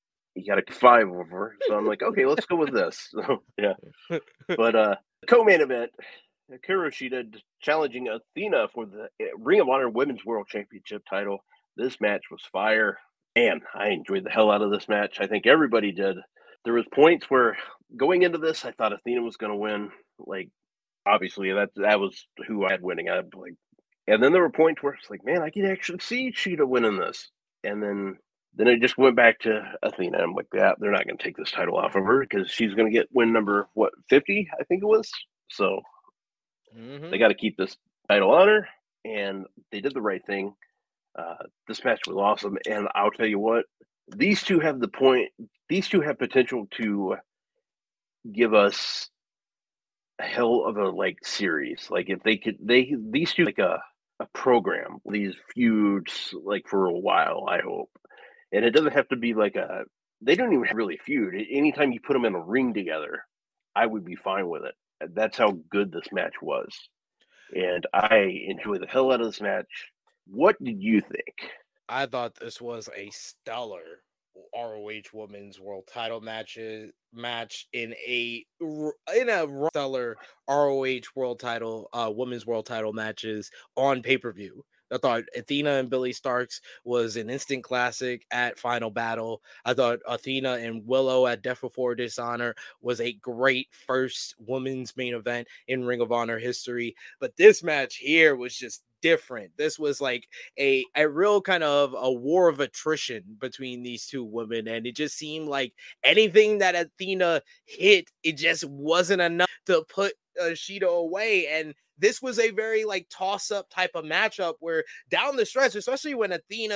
Speaker 3: 5 over. So I'm like, okay, let's go with this. So, yeah. But co-main event, Hikaru Shida challenging Athena for the Ring of Honor Women's World Championship title. This match was fire. Man, I enjoyed the hell out of this match. I think everybody did. There was points where going into this, I thought Athena was going to win. Obviously, that was who I had winning. And then there were points where it's like, man, I can actually see Shida winning this. And then it just went back to Athena. I'm like, yeah, they're not going to take this title off of her because she's going to get win number 50, I think it was. So they got to keep this title on her, and they did the right thing. This match was awesome, and I'll tell you what, these two have potential to give us a hell of a series. If these two a program, these feuds for a while, I hope. And it doesn't have to be they don't even really feud. Anytime you put them in a ring together, I would be fine with it. That's how good this match was. And I enjoyed the hell out of this match. What did you think?
Speaker 4: I thought this was a stellar ROH Women's World Title match in a stellar ROH World Title Women's World Title matches on pay-per-view. I thought Athena and Billy Starks was an instant classic at Final Battle. I thought Athena and Willow at Death Before Dishonor was a great first women's main event in Ring of Honor history. But this match here was just different. This was like a real kind of a war of attrition between these two women, and it just seemed like anything that Athena hit, it just wasn't enough to put Shida away. And this was a very like toss-up type of matchup where down the stretch, especially when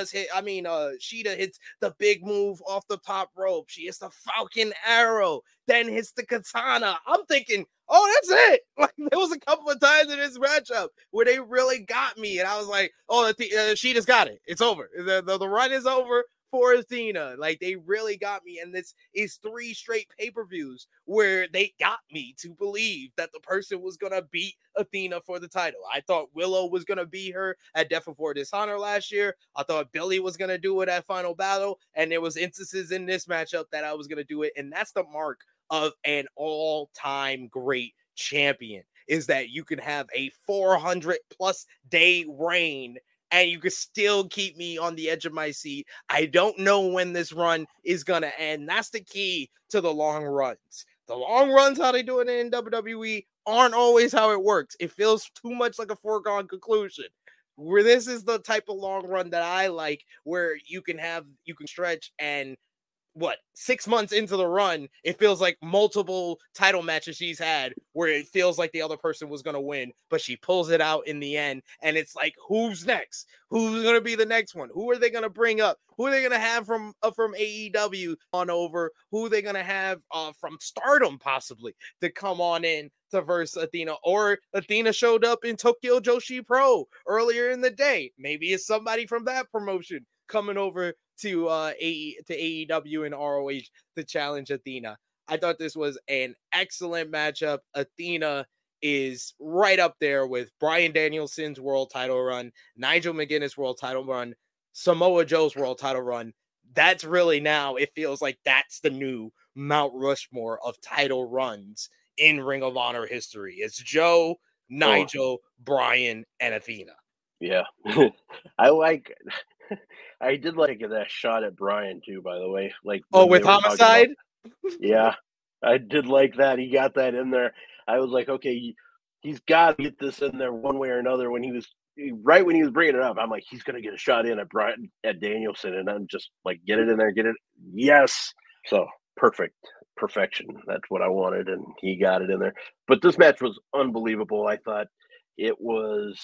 Speaker 4: Shida hits the big move off the top rope, she hits the Falcon Arrow, then hits the Katana. I'm thinking, oh, that's it. Like, there was a couple of times in this matchup where they really got me, and I was like, oh, Shida's got it. It's over. The run is over for Athena. Like, they really got me, and this is 3 straight pay-per-views where they got me to believe that the person was going to beat Athena for the title. I thought Willow was going to beat her at Death Before Dishonor last year. I thought Billy was going to do it at Final Battle, and there was instances in this matchup that I was going to do it, and that's the mark of an all-time great champion, is that you can have a 400 plus day reign and you can still keep me on the edge of my seat. I don't know when this run is going to end. That's the key to the long runs. The long runs, how they do it in WWE, aren't always how it works. It feels too much like a foregone conclusion. Where this is the type of long run that I like, where you can stretch, and 6 months into the run, it feels like multiple title matches she's had where it feels like the other person was going to win, but she pulls it out in the end. And it's like, who's next? Who's going to be the next one? Who are they going to bring up? Who are they going to have from AEW on over? Who are they going to have from Stardom possibly to come on in to verse Athena? Or Athena showed up in Tokyo Joshi Pro earlier in the day. Maybe it's somebody from that promotion coming over to AEW and ROH to challenge Athena. I thought this was an excellent matchup. Athena is right up there with Bryan Danielson's world title run, Nigel McGuinness world title run, Samoa Joe's world title run. That's really, now it feels like that's the new Mount Rushmore of title runs in Ring of Honor history. It's Joe, Nigel, Bryan, and Athena.
Speaker 3: Yeah. I did like that shot at Bryan too, by the way. Like,
Speaker 4: with Homicide?
Speaker 3: Yeah, I did like that. He got that in there. I was like, okay, he's got to get this in there one way or another. When he was bringing it up, I'm like, he's going to get a shot in at Danielson, and I'm just like, get it in there, get it. Yes. So perfection. That's what I wanted, and he got it in there. But this match was unbelievable. I thought it was,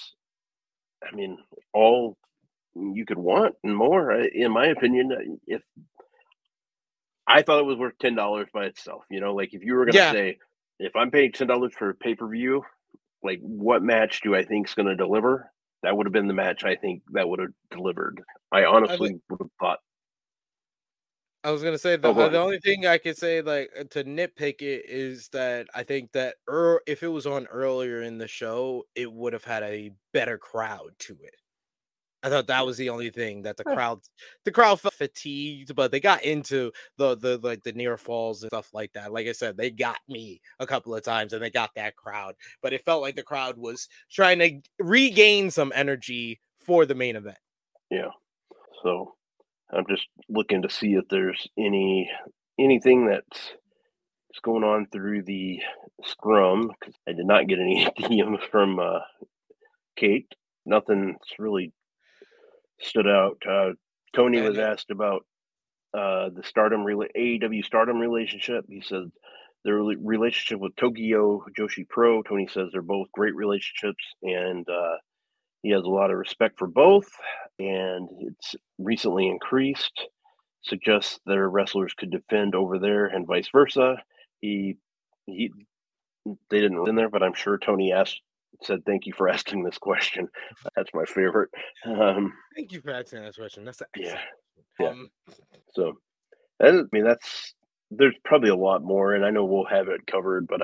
Speaker 3: all you could want and more, in my opinion. If I thought it was worth $10 by itself, like if you were going to say, if I'm paying $10 for a pay-per-view, like what match do I think is going to deliver? That would have been the match I think that would have delivered. I honestly would have thought.
Speaker 4: I was going to say the only thing I could say, like, to nitpick it, is that I think that if it was on earlier in the show, it would have had a better crowd to it. I thought that was the only thing, that the crowd felt fatigued, but they got into the near falls and stuff like that. Like I said, they got me a couple of times and they got that crowd, but it felt like the crowd was trying to regain some energy for the main event.
Speaker 3: Yeah. So I'm just looking to see if there's anything that's going on through the scrum, because I did not get any DMs from Kate. Nothing's really stood out. Tony was asked about the AEW Stardom relationship. He said their relationship with Tokyo Joshi Pro. Tony says they're both great relationships, and he has a lot of respect for both, and it's recently increased. Suggests their wrestlers could defend over there and vice versa. They didn't in there, but I'm sure Tony said, thank you for asking this question. That's my favorite.
Speaker 4: Thank you for asking this question. That's excellent.
Speaker 3: Yeah. So, there's probably a lot more, and I know we'll have it covered, but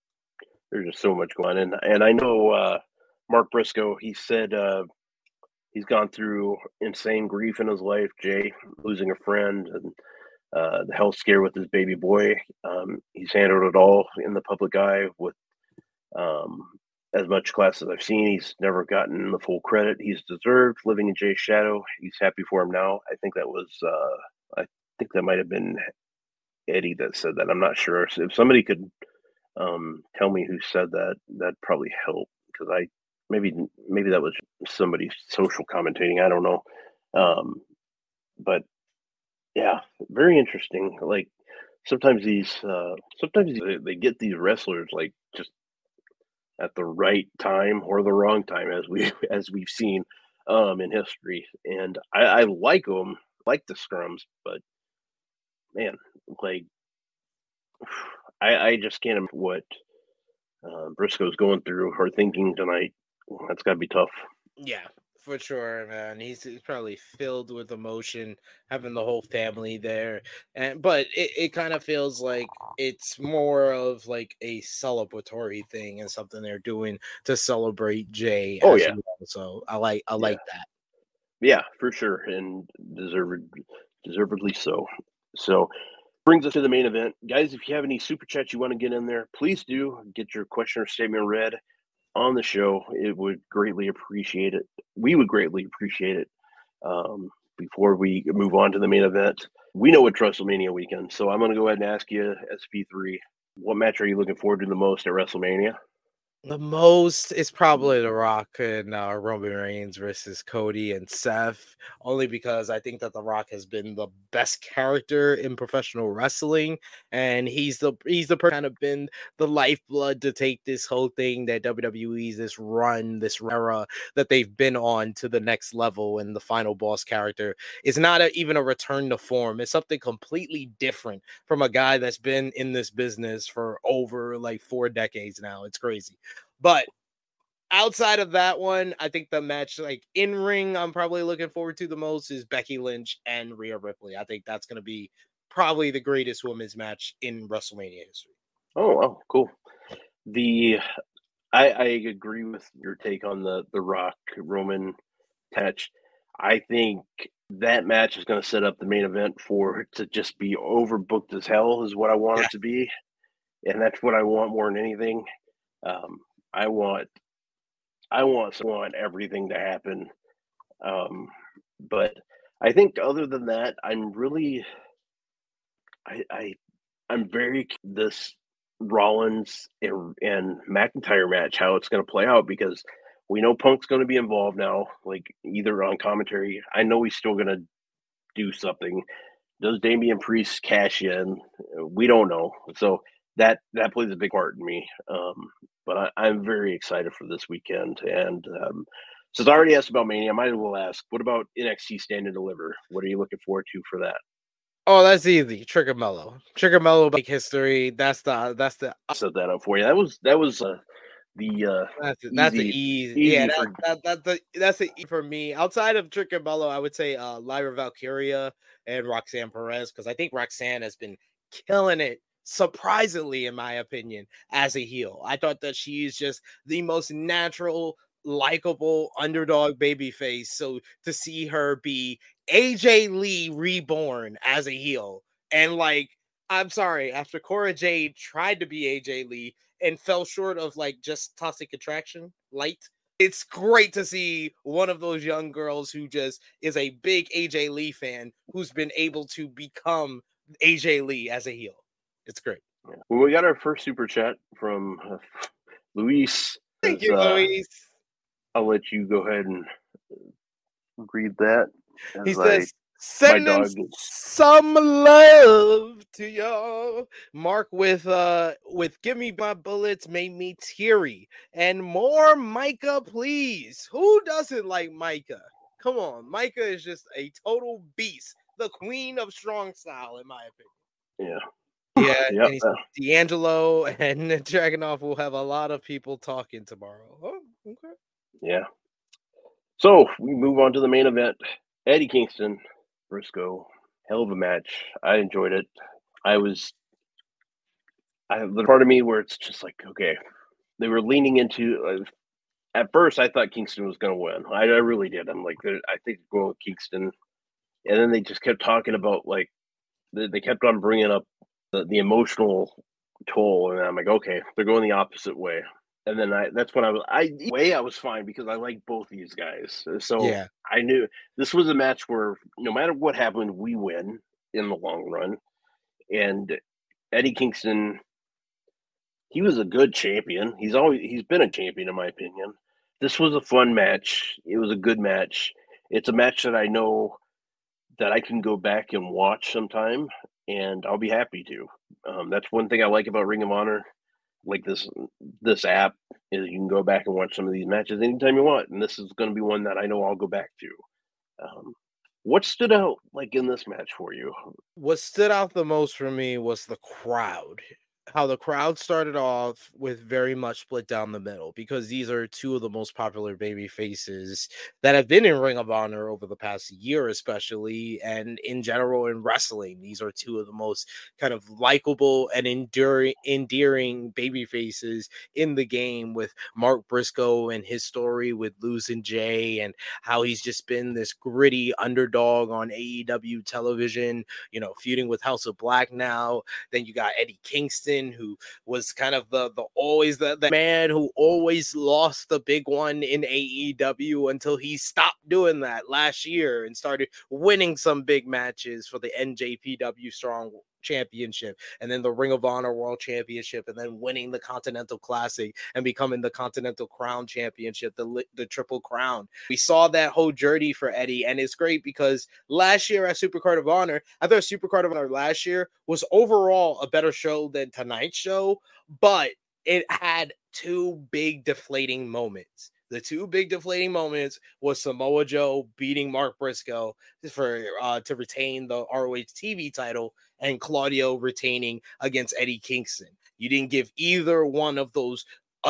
Speaker 3: there's just so much going on. And I know Mark Briscoe, he said he's gone through insane grief in his life. Jay losing a friend and the health scare with his baby boy. He's handled it all in the public eye with as much class as I've seen. He's never gotten the full credit he's deserved living in Jay's shadow. He's happy for him now. I think that might have been Eddie that said that. I'm not sure. If somebody could tell me who said that, that'd probably help, because maybe that was somebody social commentating. I don't know. But yeah, very interesting. Like sometimes they get these wrestlers like just at the right time or the wrong time, as we've seen in history. And I like them, like the scrums, but man, like I just can't imagine what Briscoe's going through or thinking tonight. That's got to be tough.
Speaker 4: Yeah, for sure, man. He's probably filled with emotion having the whole family there, but it kind of feels like it's more of like a celebratory thing and something they're doing to celebrate Jay.
Speaker 3: Oh,
Speaker 4: as
Speaker 3: yeah.
Speaker 4: well. So I like that.
Speaker 3: Yeah, for sure, and deservedly so. So brings us to the main event, guys. If you have any super chats you want to get in there, please do get your question or statement read on the show. It would greatly appreciate it. We would greatly appreciate it. Before we move on to the main event, we know it's WrestleMania weekend, so I'm going to go ahead and ask you, SP3, what match are you looking forward to the most at WrestleMania?
Speaker 4: The most is probably The Rock and Roman Reigns versus Cody and Seth, only because I think that The Rock has been the best character in professional wrestling, and he's the kind of been the lifeblood to take this whole thing that WWE's this run, this era that they've been on to the next level. And the final boss character is not even a return to form; it's something completely different from a guy that's been in this business for over like 4 decades now. It's crazy. But outside of that one, I think the match, like in ring, I'm probably looking forward to the most is Becky Lynch and Rhea Ripley. I think that's going to be probably the greatest women's match in WrestleMania history.
Speaker 3: Oh, cool. I agree with your take on the Rock Roman match. I think that match is going to set up the main event for it to just be overbooked as hell, is what I want it to be, and that's what I want more than anything. I want everything to happen. But I think other than that, I'm very this Rollins and McIntyre match, how it's going to play out, because we know Punk's going to be involved now, like either on commentary. I know he's still going to do something. Does Damian Priest cash in? We don't know. So that plays a big part in me. But I'm very excited for this weekend. And since I already asked about Mania, I might as well ask, what about NXT Stand and Deliver? What are you looking forward to for that?
Speaker 4: Oh, that's easy. Trigger Mello make history. That's the
Speaker 3: I set that up for you. That was
Speaker 4: that's the easy. Yeah, that's the E for me. Outside of Trigger Mello, I would say Lyra Valkyria and Roxanne Perez, because I think Roxanne has been killing it, surprisingly, in my opinion, as a heel. I thought that she is just the most natural, likable underdog babyface. So to see her be AJ Lee reborn as a heel, and like, I'm sorry, after Cora Jade tried to be AJ Lee and fell short of like just Toxic Attraction light, it's great to see one of those young girls who just is a big AJ Lee fan who's been able to become AJ Lee as a heel. It's great.
Speaker 3: Well, we got our first super chat from Luis.
Speaker 4: Thank you, Luis.
Speaker 3: I'll let you go ahead and read that.
Speaker 4: He says, sending some love to y'all. Mark with Give Me My Bullets made me teary. And more Micah, please. Who doesn't like Micah? Come on. Micah is just a total beast. The queen of strong style, in my opinion. Yeah, yep. And D'Angelo and Dragunov will have a lot of people talking tomorrow. Oh, okay.
Speaker 3: Yeah. So we move on to the main event. Eddie Kingston, Briscoe, hell of a match. I enjoyed it. The part of me where it's just like, okay, they were leaning into at first I thought Kingston was going to win. I really did. I'm like, I think going with Kingston, and then they just kept talking about like they kept on bringing up the emotional toll, and I'm like, okay, they're going the opposite way. And then that's when I was fine because I like both these guys. So
Speaker 4: Yeah.
Speaker 3: I knew this was a match where no matter what happened, we win in the long run. And Eddie Kingston, he was a good champion. He's been a champion in my opinion. This was a fun match. It was a good match. It's a match that I know that I can go back and watch sometime, and I'll be happy to. That's one thing I like about Ring of Honor, like this app, is you can go back and watch some of these matches anytime you want, and this is going to be one that I know I'll go back to. What stood out like in this match for you?
Speaker 4: What stood out the most for me was the crowd. How the crowd started off with very much split down the middle, because these are two of the most popular baby faces that have been in Ring of Honor over the past year, especially, and in general in wrestling. These are two of the most kind of likable and endearing baby faces in the game, with Mark Briscoe and his story with losing Jay, and how he's just been this gritty underdog on AEW television, feuding with House of Black now. Then you got Eddie Kingston, who was kind of the man who always lost the big one in AEW until he stopped doing that last year and started winning some big matches for the NJPW Strong Championship, and then the Ring of Honor World Championship, and then winning the Continental Classic and becoming the Continental Crown Championship, the Triple Crown. We saw that whole journey for Eddie, and it's great because last year at Supercard of Honor, I thought Supercard of Honor last year was overall a better show than tonight's show, but it had two big deflating moments. The two big deflating moments was Samoa Joe beating Mark Briscoe to retain the ROH TV title, and Claudio retaining against Eddie Kingston. You didn't give either one of those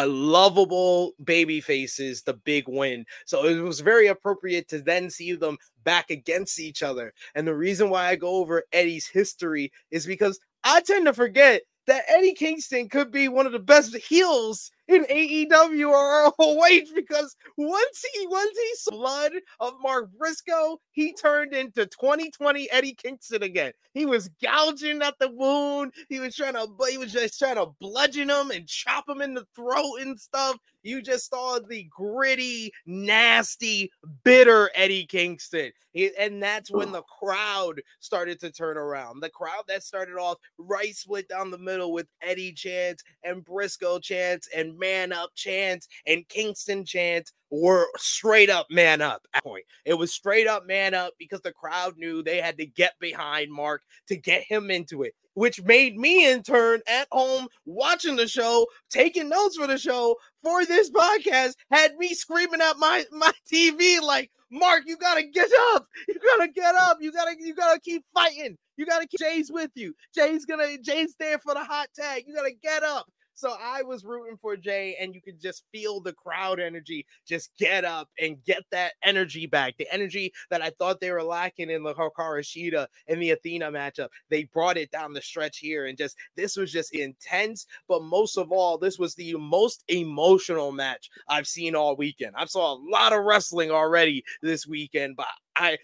Speaker 4: lovable baby faces the big win. So it was very appropriate to then see them back against each other. And the reason why I go over Eddie's history is because I tend to forget that Eddie Kingston could be one of the best heels in AEW or ROH, because once he saw blood of Mark Briscoe, he turned into 2020 Eddie Kingston again. He was gouging at the wound. He was just trying to bludgeon him and chop him in the throat and stuff. You just saw the gritty, nasty, bitter Eddie Kingston. And that's when the crowd started to turn around. The crowd that started off right split down the middle with Eddie chants and Briscoe chants and man up chants and Kingston chants were straight up man up at that point. It was straight up man up because the crowd knew they had to get behind Mark to get him into it, which made me in turn at home watching the show, taking notes for the show for this podcast, had me screaming at my TV like, Mark, you gotta get up. You gotta get up. You gotta keep fighting. You gotta keep Jay's with you. Jay's there for the hot tag. You gotta get up. So I was rooting for Jay, and you could just feel the crowd energy just get up and get that energy back. The energy that I thought they were lacking in the Hikaru Shida and the Athena matchup. They brought it down the stretch here, and this was just intense. But most of all, this was the most emotional match I've seen all weekend. I saw a lot of wrestling already this weekend, but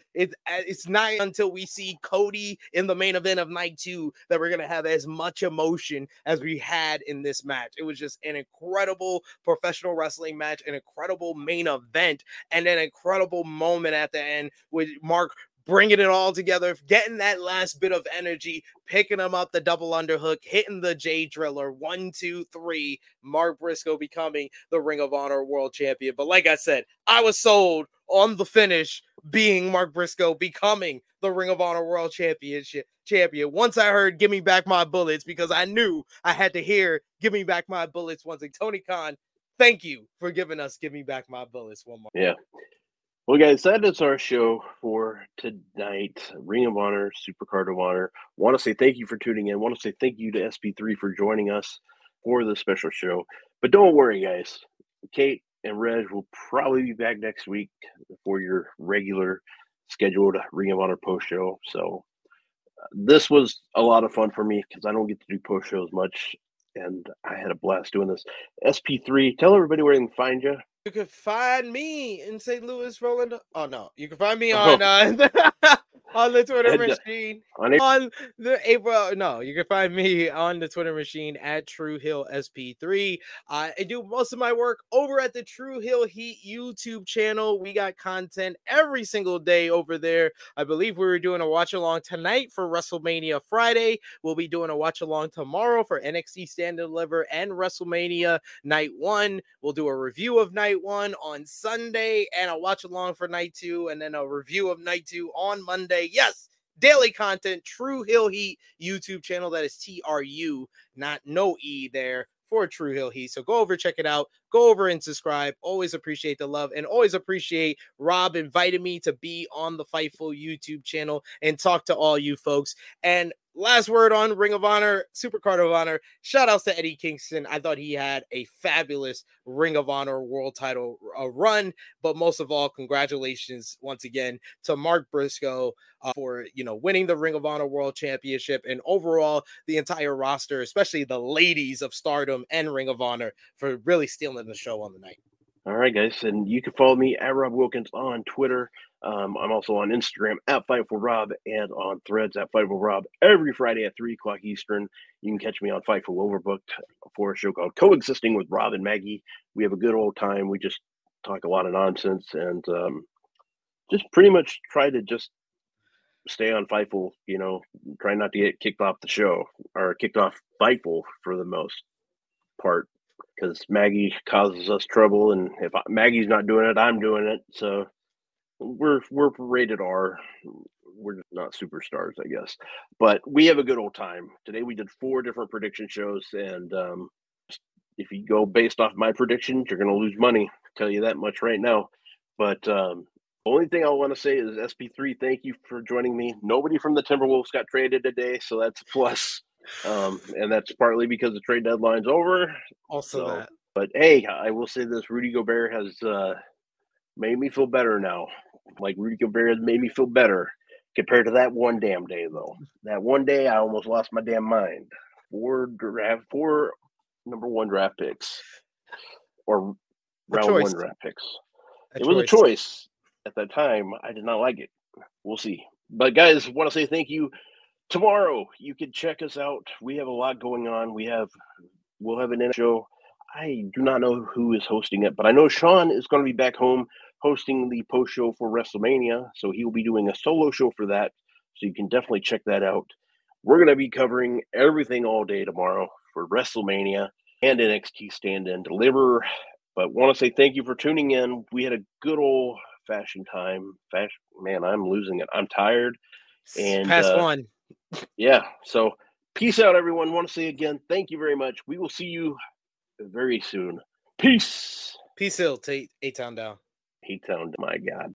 Speaker 4: it's not until we see Cody in the main event of night 2 that we're going to have as much emotion as we had in this match. It was just an incredible professional wrestling match, an incredible main event, and an incredible moment at the end with Mark bringing it all together, getting that last bit of energy, picking him up the double underhook, hitting the J Driller, 1, 2, 3, Mark Briscoe becoming the Ring of Honor World Champion. But like I said, I was sold on the finish being Mark Briscoe becoming the Ring of Honor World Champion. Once I heard "Give Me Back My Bullets," because I knew I had to hear "Give Me Back My Bullets" once. Like, Tony Khan, thank you for giving us "Give Me Back My Bullets" one more.
Speaker 3: Yeah. Well, guys, that is our show for tonight. Ring of Honor, Supercard of Honor. Want to say thank you for tuning in. Want to say thank you to SP3 for joining us for this special show. But don't worry, guys. Kate and Reg will probably be back next week for your regular scheduled Ring of Honor post show. So this was a lot of fun for me because I don't get to do post shows much, and I had a blast doing this. SP3, tell everybody where they can find you.
Speaker 4: You can find me in St. Louis, Roland. Oh no, you can find me
Speaker 3: Oh.
Speaker 4: on on the Twitter
Speaker 3: And,
Speaker 4: machine.
Speaker 3: on it.
Speaker 4: On the April, no, you can find me on the Twitter machine at True Hill SP3. I do most of my work over at the True Hill Heat YouTube channel. We got content every single day over there. I believe we were doing a watch along tonight for WrestleMania Friday. We'll be doing a watch along tomorrow for NXT Stand and Deliver and WrestleMania Night 1. We'll do a review of Night 1 on Sunday and a watch along for Night 2, and then a review of Night 2 on Monday. Yes, daily content, True Hill Heat YouTube channel. That is TRU, not no E there for True Hill Heat. So go over, check it out. Go over and subscribe. Always appreciate the love and always appreciate Rob inviting me to be on the Fightful YouTube channel and talk to all you folks. And last word on Ring of Honor, Supercard of Honor. Shout outs to Eddie Kingston. I thought he had a fabulous Ring of Honor world title run, but most of all, congratulations once again to Mark Briscoe for winning the Ring of Honor World Championship, and overall the entire roster, especially the ladies of Stardom and Ring of Honor, for really stealing the show on the night.
Speaker 3: All right, guys, and you can follow me at Rob Wilkins on Twitter. I'm also on Instagram at FightfulRob and on Threads at FightfulRob every Friday at 3 o'clock Eastern. You can catch me on Fightful Overbooked for a show called Coexisting with Rob and Maggie. We have a good old time. We just talk a lot of nonsense and just pretty much try to just stay on Fightful, try not to get kicked off the show or kicked off Fightful for the most part, because Maggie causes us trouble, and if Maggie's not doing it, I'm doing it. So we're rated R. We're just not superstars, I guess, but we have a good old time. Today we did 4 different prediction shows, and if you go based off my predictions, you're going to lose money. I'll tell you that much right now. But only thing I want to say is SP3, thank you for joining me. Nobody from the Timberwolves got traded today, so that's a plus. And that's partly because the trade deadline's over.
Speaker 4: Also that.
Speaker 3: But hey, I will say this: Rudy Gobert has made me feel better now. Like, Rudy Gobert has made me feel better compared to that one damn day, though. That one day, I almost lost my damn mind. 4 number 1 draft picks, or round 1 draft picks. It was a choice at that time. I did not like it. We'll see. But guys, I want to say thank you. Tomorrow, you can check us out. We have a lot going on. We'll have an show. I do not know who is hosting it, but I know Sean is going to be back home hosting the post show for WrestleMania. So he will be doing a solo show for that. So you can definitely check that out. We're going to be covering everything all day tomorrow for WrestleMania and NXT Stand and Deliver. But want to say thank you for tuning in. We had a good old fashioned time. Man, I'm losing it. I'm tired. And
Speaker 4: past one.
Speaker 3: Yeah. So peace out, everyone. Want to say again, thank you very much. We will see you very soon. Peace.
Speaker 4: Peace out, A-Town down.
Speaker 3: A-Town, my God.